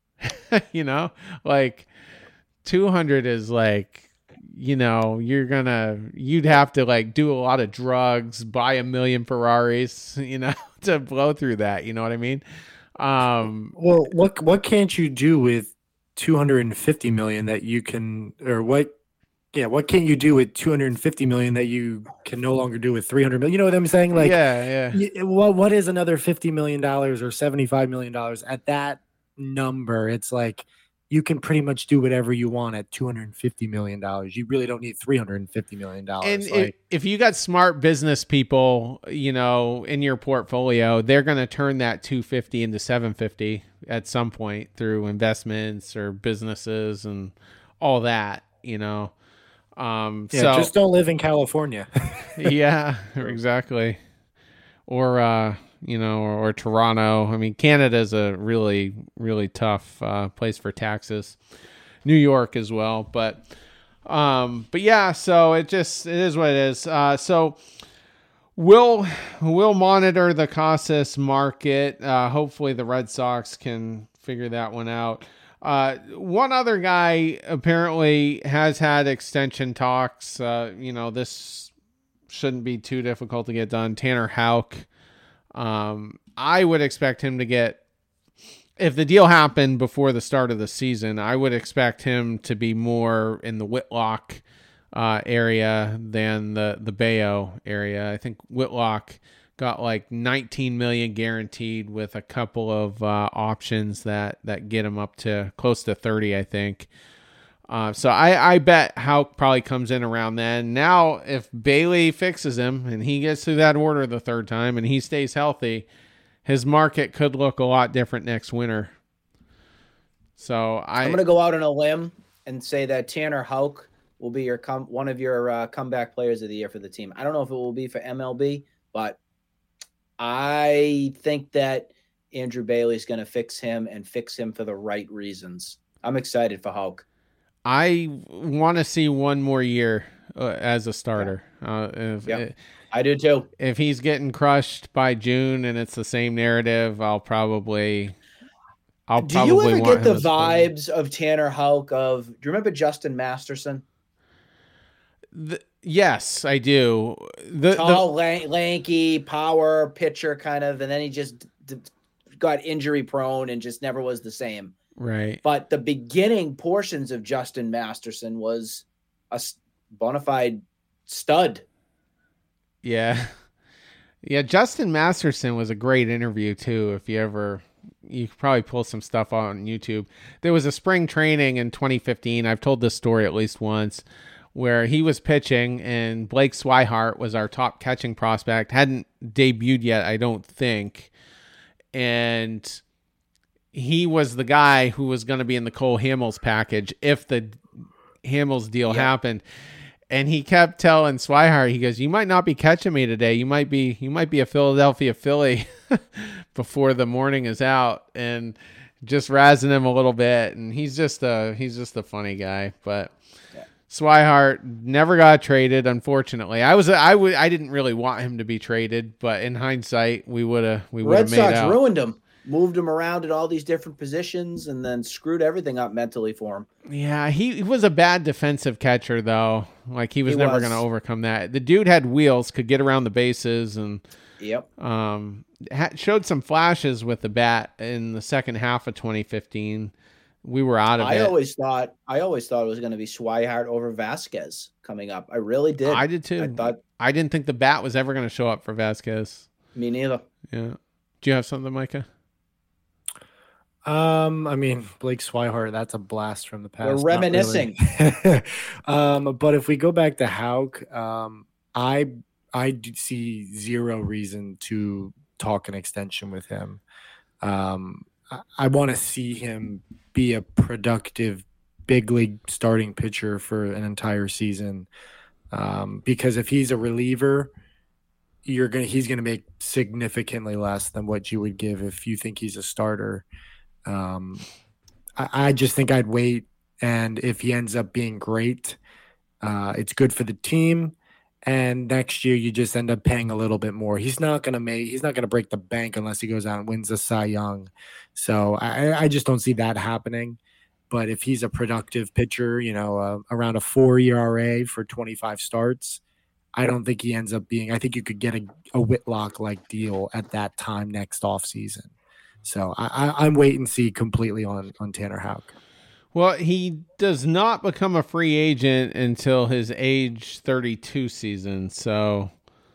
Like 200 is like, you'd have to like do a lot of drugs, buy 1 million Ferraris, to blow through that. You know what I mean? Well, what can't you do with 250 million that you can, or what can't you do with 250 million that you can no longer do with 300 million? You know what I'm saying? Like, what is another $50 million or $75 million at that number? It's like, you can pretty much do whatever you want at $250 million. You really don't need $350 million. And if you got smart business people, in your portfolio, they're going to turn that 250 into 750 at some point through investments or businesses and all that, So just don't live in California. Yeah, exactly. Or Toronto. I mean, Canada is a really, really tough place for taxes. New York as well, but yeah. So it is what it is. So we'll monitor the Casas market. Hopefully, the Red Sox can figure that one out. One other guy apparently has had extension talks. This shouldn't be too difficult to get done. Tanner Houck. I would expect him to get, if the deal happened before the start of the season, I would expect him to be more in the Whitlock area than the Bayo area. I think Whitlock got like 19 million guaranteed with a couple of options that get him up to close to 30, I think. So I bet Houck probably comes in around then. Now, if Bailey fixes him and he gets through that order the third time and he stays healthy, his market could look a lot different next winter. So I'm going to go out on a limb and say that Tanner Houck will be one of your comeback players of the year for the team. I don't know if it will be for MLB, but I think that Andrew Bailey is going to fix him and fix him for the right reasons. I'm excited for Houck. I want to see one more year as a starter. I do too. If he's getting crushed by June and it's the same narrative, I'll probably. Do you ever get the vibes of Tanner Houck? Do you remember Justin Masterson? Yes, I do. Tall, lanky, power pitcher kind of, and then he just got injury prone and just never was the same. Right. But the beginning portions of Justin Masterson was a bona fide stud. Yeah. Yeah, Justin Masterson was a great interview too. You could probably pull some stuff on YouTube. There was a spring training in 2015. I've told this story at least once, where he was pitching and Blake Swihart was our top catching prospect. Hadn't debuted yet, I don't think. And he was the guy who was going to be in the Cole Hamels package if the Hamels deal happened. And he kept telling Swihart, he goes, "You might not be catching me today. You might be a Philadelphia Philly before the morning is out," and just razzing him a little bit. And he's just a funny guy. But Swihart never got traded, unfortunately. I didn't really want him to be traded, but in hindsight, we would have made out. Red Sox ruined him. Moved him around at all these different positions and then screwed everything up mentally for him. Yeah, he was a bad defensive catcher, though. Like, he was never going to overcome that. The dude had wheels, could get around the bases, and showed some flashes with the bat in the second half of 2015. We were out of it. I always thought it was going to be Swihart over Vasquez coming up. I really did. I did too. I didn't think the bat was ever going to show up for Vasquez. Me neither. Yeah. Do you have something, Micah? I mean, Blake Swihart, that's a blast from the past. We're reminiscing. Really. But if we go back to Houck, I see zero reason to talk an extension with him. I want to see him be a productive big league starting pitcher for an entire season. Because if he's a reliever, he's gonna make significantly less than what you would give if you think he's a starter. I just think I'd wait. And if he ends up being great, it's good for the team. And next year you just end up paying a little bit more. He's not gonna break the bank unless he goes out and wins the Cy Young. So I just don't see that happening. But if he's a productive pitcher, around a 4 ERA for 25 starts, I don't think he ends up being. I think you could get a Whitlock like deal at that time next offseason. So I'm wait and see completely on Tanner Houck. Well, he does not become a free agent until his age 32 season. So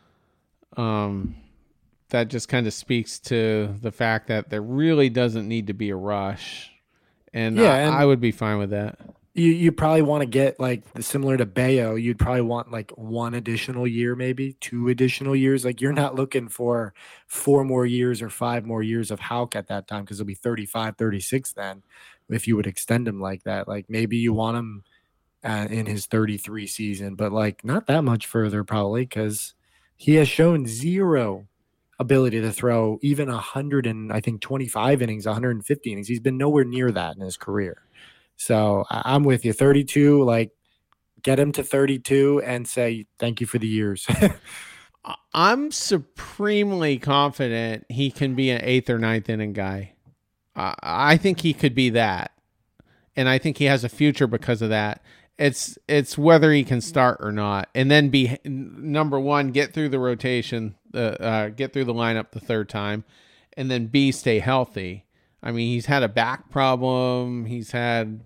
that just kind of speaks to the fact that there really doesn't need to be a rush. And I would be fine with that. You probably want to get like similar to Bayo. You'd probably want like 1 additional year, maybe 2 additional years. Like you're not looking for 4 more years or 5 more years of Houck at that time because he'll be 35, 36 then. If you would extend him like that, like maybe you want him in his 33 season, but like not that much further probably because he has shown zero ability to throw even 125 innings, 150 innings. He's been nowhere near that in his career. So I'm with you. 32, like get him to 32 and say thank you for the years. I'm supremely confident he can be an 8th or 9th inning guy. I think he could be that, and I think he has a future because of that. It's whether he can start or not, and then be number one, get through the rotation, get through the lineup the 3rd time, and then B, stay healthy. I mean, he's had a back problem. He's had,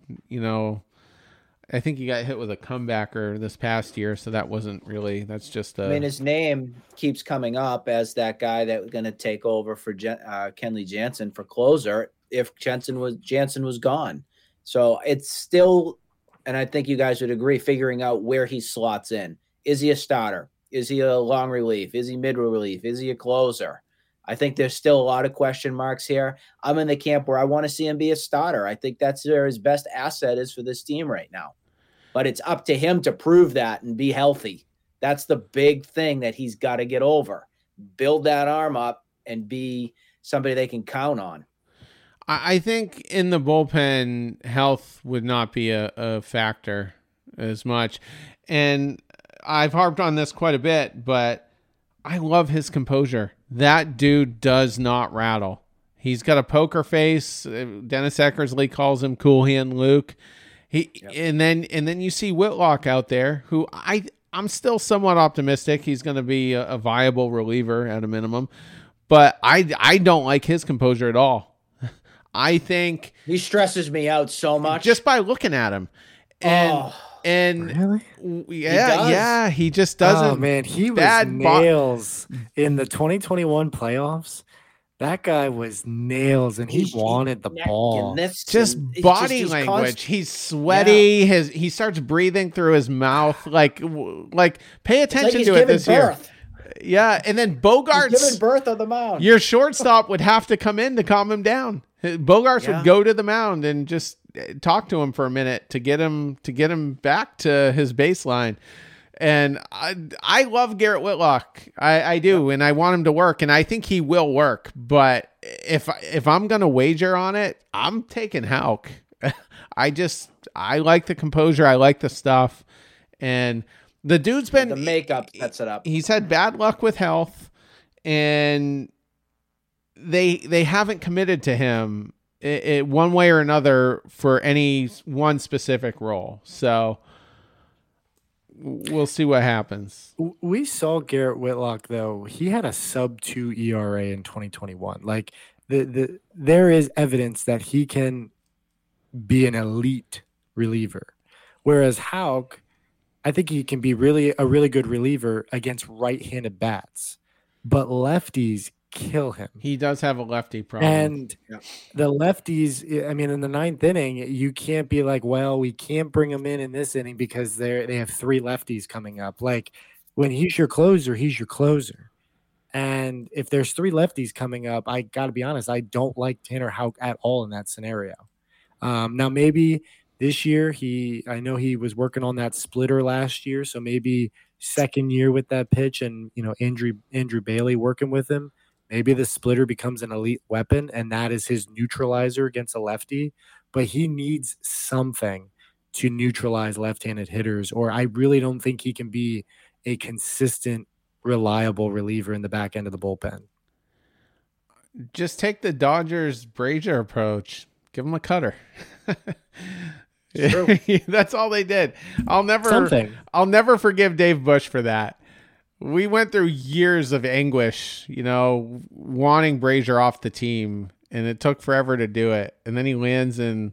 I think he got hit with a comebacker this past year, so that wasn't really. That's just. I mean, his name keeps coming up as that guy that was going to take over for Kenley Jansen for closer if Jansen was gone. So it's still, and I think you guys would agree, figuring out where he slots in. Is he a starter? Is he a long relief? Is he mid relief? Is he a closer? I think there's still a lot of question marks here. I'm in the camp where I want to see him be a starter. I think that's where his best asset is for this team right now. But it's up to him to prove that and be healthy. That's the big thing that he's got to get over. Build that arm up and be somebody they can count on. I think in the bullpen, health would not be a factor as much. And I've harped on this quite a bit, but I love his composure. That dude does not rattle. He's got a poker face. Dennis Eckersley calls him Cool Hand Luke. And then you see Whitlock out there, who I'm still somewhat optimistic he's going to be a viable reliever at a minimum, but I don't like his composure at all. I think he stresses me out so much just by looking at him. And really? Yeah, he just doesn't. Oh man, he was nails in the 2021 playoffs. That guy was nails, and he wanted the ball. Just body language. He's sweaty. Yeah. He starts breathing through his mouth. Like pay attention to it this year. Yeah, and then Bogarts giving birth on the mound. Your shortstop would have to come in to calm him down. Bogarts would go to the mound and just talk to him for a minute to get him back to his baseline. And I love Garrett Whitlock. I do, and I want him to work, and I think he will work. But if I'm gonna wager on it, I'm taking Houck. I like the composure. I like the stuff, and the dude's been the makeup sets it up. He's had bad luck with health, and they haven't committed to him one way or another for any one specific role. So we'll see what happens. We saw Garrett Whitlock, though. He had a sub-2 ERA in 2021. Like there is evidence that he can be an elite reliever. Whereas Houck, I think he can be a really good reliever against right-handed bats. But lefties kill him. He does have a lefty problem. And the lefties, I mean, in the 9th inning, you can't be like, well, we can't bring him in this inning because they have 3 lefties coming up. Like, when he's your closer, he's your closer. And if there's 3 lefties coming up, I got to be honest, I don't like Tanner Houck at all in that scenario. Now, maybe this year, I know he was working on that splitter last year, so maybe second year with that pitch and, Andrew Bailey working with him, maybe the splitter becomes an elite weapon, and that is his neutralizer against a lefty. but he needs something to neutralize left-handed hitters, or I really don't think he can be a consistent, reliable reliever in the back end of the bullpen. Just take the Dodgers Brazier approach. Give him a cutter. That's all they did. I'll never forgive Dave Bush for that. We went through years of anguish, wanting Brazier off the team, and it took forever to do it. And then he lands in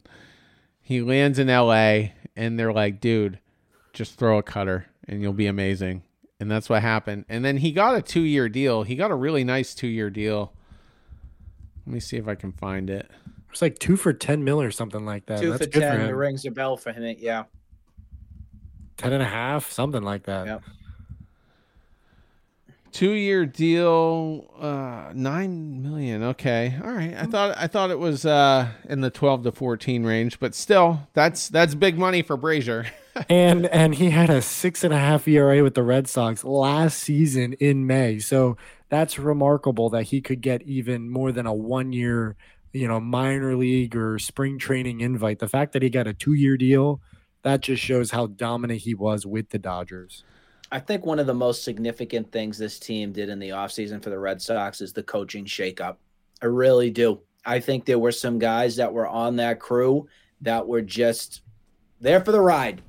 LA, and they're like, dude, just throw a cutter and you'll be amazing. And that's what happened. And then he got a 2-year deal. He got a really nice 2-year deal. Let me see if I can find it. It was like 2 for $10 million or something like that. 2 That's for good 10. for him. It rings a bell for him. Yeah. 10.5, something like that. Yep. 2-year deal, $9 million. Okay, all right. I thought it was in the 12 to 14 range, but still, that's big money for Brazier. and he had a 6.5 ERA with the Red Sox last season in May. So that's remarkable that he could get even more than a 1-year, minor league or spring training invite. The fact that he got a 2-year deal, that just shows how dominant he was with the Dodgers. I think one of the most significant things this team did in the offseason for the Red Sox is the coaching shakeup. I really do. I think there were some guys that were on that crew that were just there for the ride.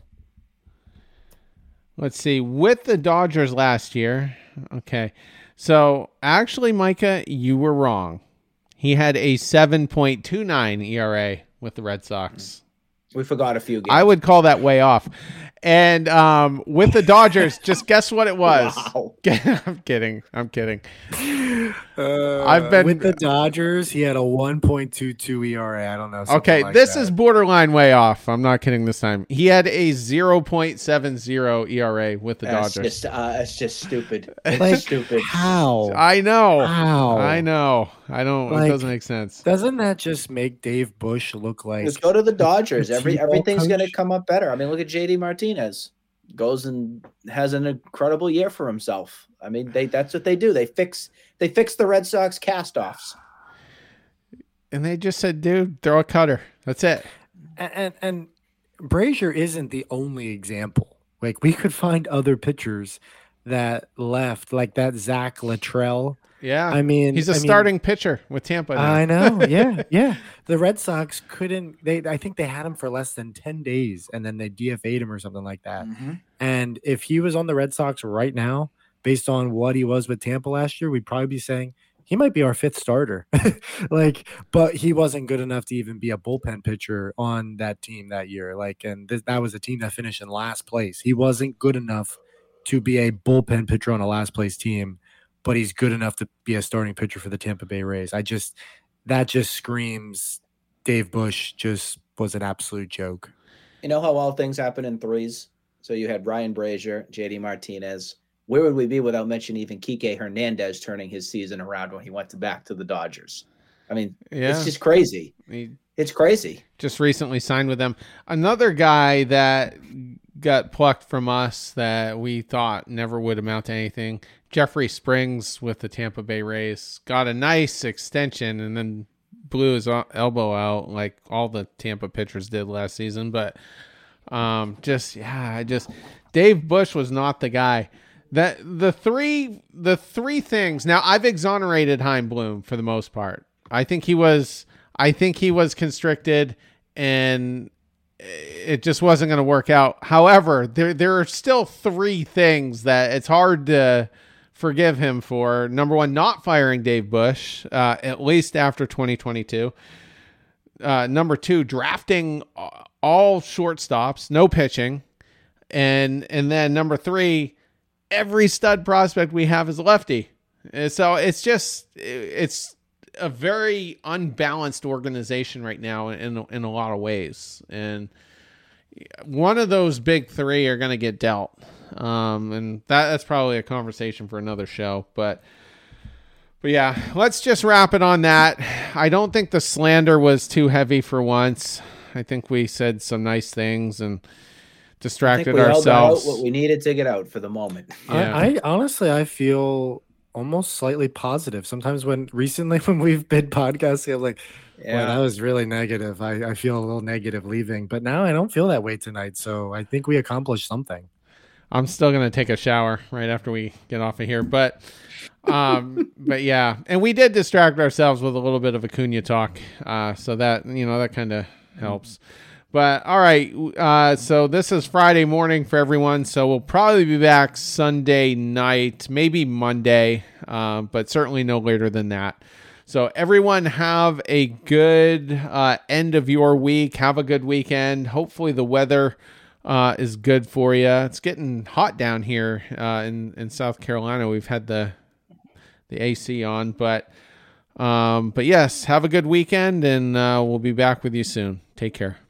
Let's see. With the Dodgers last year, okay. So actually, Micah, you were wrong. He had a 7.29 ERA with the Red Sox. We forgot a few games. I would call that way off. And with the Dodgers, just guess what it was. Wow. I'm kidding. With the Dodgers, he had a 1.22 ERA. I don't know. Okay, like this is borderline way off. I'm not kidding this time. He had a 0.70 ERA with the Dodgers. It's just stupid. It's stupid. How? I know. How? I know. I don't. It doesn't make sense. Doesn't that just make Dave Bush look like? Let's go to the Dodgers. Everything's going to come up better. I mean, look at JD Martinez. Goes and has an incredible year for himself. I mean, that's what they do. They fix the Red Sox cast-offs. And they just said, dude, throw a cutter. That's it. And Brazier isn't the only example. Like, we could find other pitchers that left, like that Zach Luttrell. Yeah. I mean, he's a starting pitcher with Tampa now. I know. Yeah. The Red Sox I think they had him for less than 10 days and then they DFA'd him or something like that. Mm-hmm. And if he was on the Red Sox right now, based on what he was with Tampa last year, we'd probably be saying he might be our 5th starter. But he wasn't good enough to even be a bullpen pitcher on that team that year. That was a team that finished in last place. He wasn't good enough to be a bullpen pitcher on a last place team, but he's good enough to be a starting pitcher for the Tampa Bay Rays. That just screams Dave Bush just was an absolute joke. You know how all things happen in threes? So you had Ryan Brazier, JD Martinez. Where would we be without mentioning even Kike Hernandez turning his season around when he went back to the Dodgers? I mean, It's just crazy. It's crazy. Just recently signed with them. Another guy that got plucked from us that we thought never would amount to anything, Jeffrey Springs with the Tampa Bay Rays. Got a nice extension and then blew his elbow out like all the Tampa pitchers did last season. But Dave Bush was not the guy. The three things. Now, I've exonerated Chaim Bloom for the most part. I think he was constricted and it just wasn't going to work out. However, there are still 3 things that it's hard to forgive him for. Number 1, not firing Dave Bush, at least after 2022. Number 2, drafting all shortstops, no pitching. And then number 3, every stud prospect we have is a lefty. So it's a very unbalanced organization right now in a lot of ways. And one of those big 3 are going to get dealt. And that's probably a conversation for another show, but yeah, let's just wrap it on that. I don't think the slander was too heavy for once. I think we said some nice things and distracted ourselves. Held out what we needed to get out for the moment. Yeah. I honestly, I feel almost slightly positive. Sometimes when we've been podcasting, I'm like, yeah, that was really negative. I feel a little negative leaving, but now I don't feel that way tonight. So I think we accomplished something. I'm still going to take a shower right after we get off of here, but yeah, and we did distract ourselves with a little bit of Acuna talk. So that, that kind of helps. But all right, so this is Friday morning for everyone. So we'll probably be back Sunday night, maybe Monday, but certainly no later than that. So everyone have a good end of your week. Have a good weekend. Hopefully the weather is good for you. It's getting hot down here in South Carolina. We've had the AC on, but yes, have a good weekend, and we'll be back with you soon. Take care.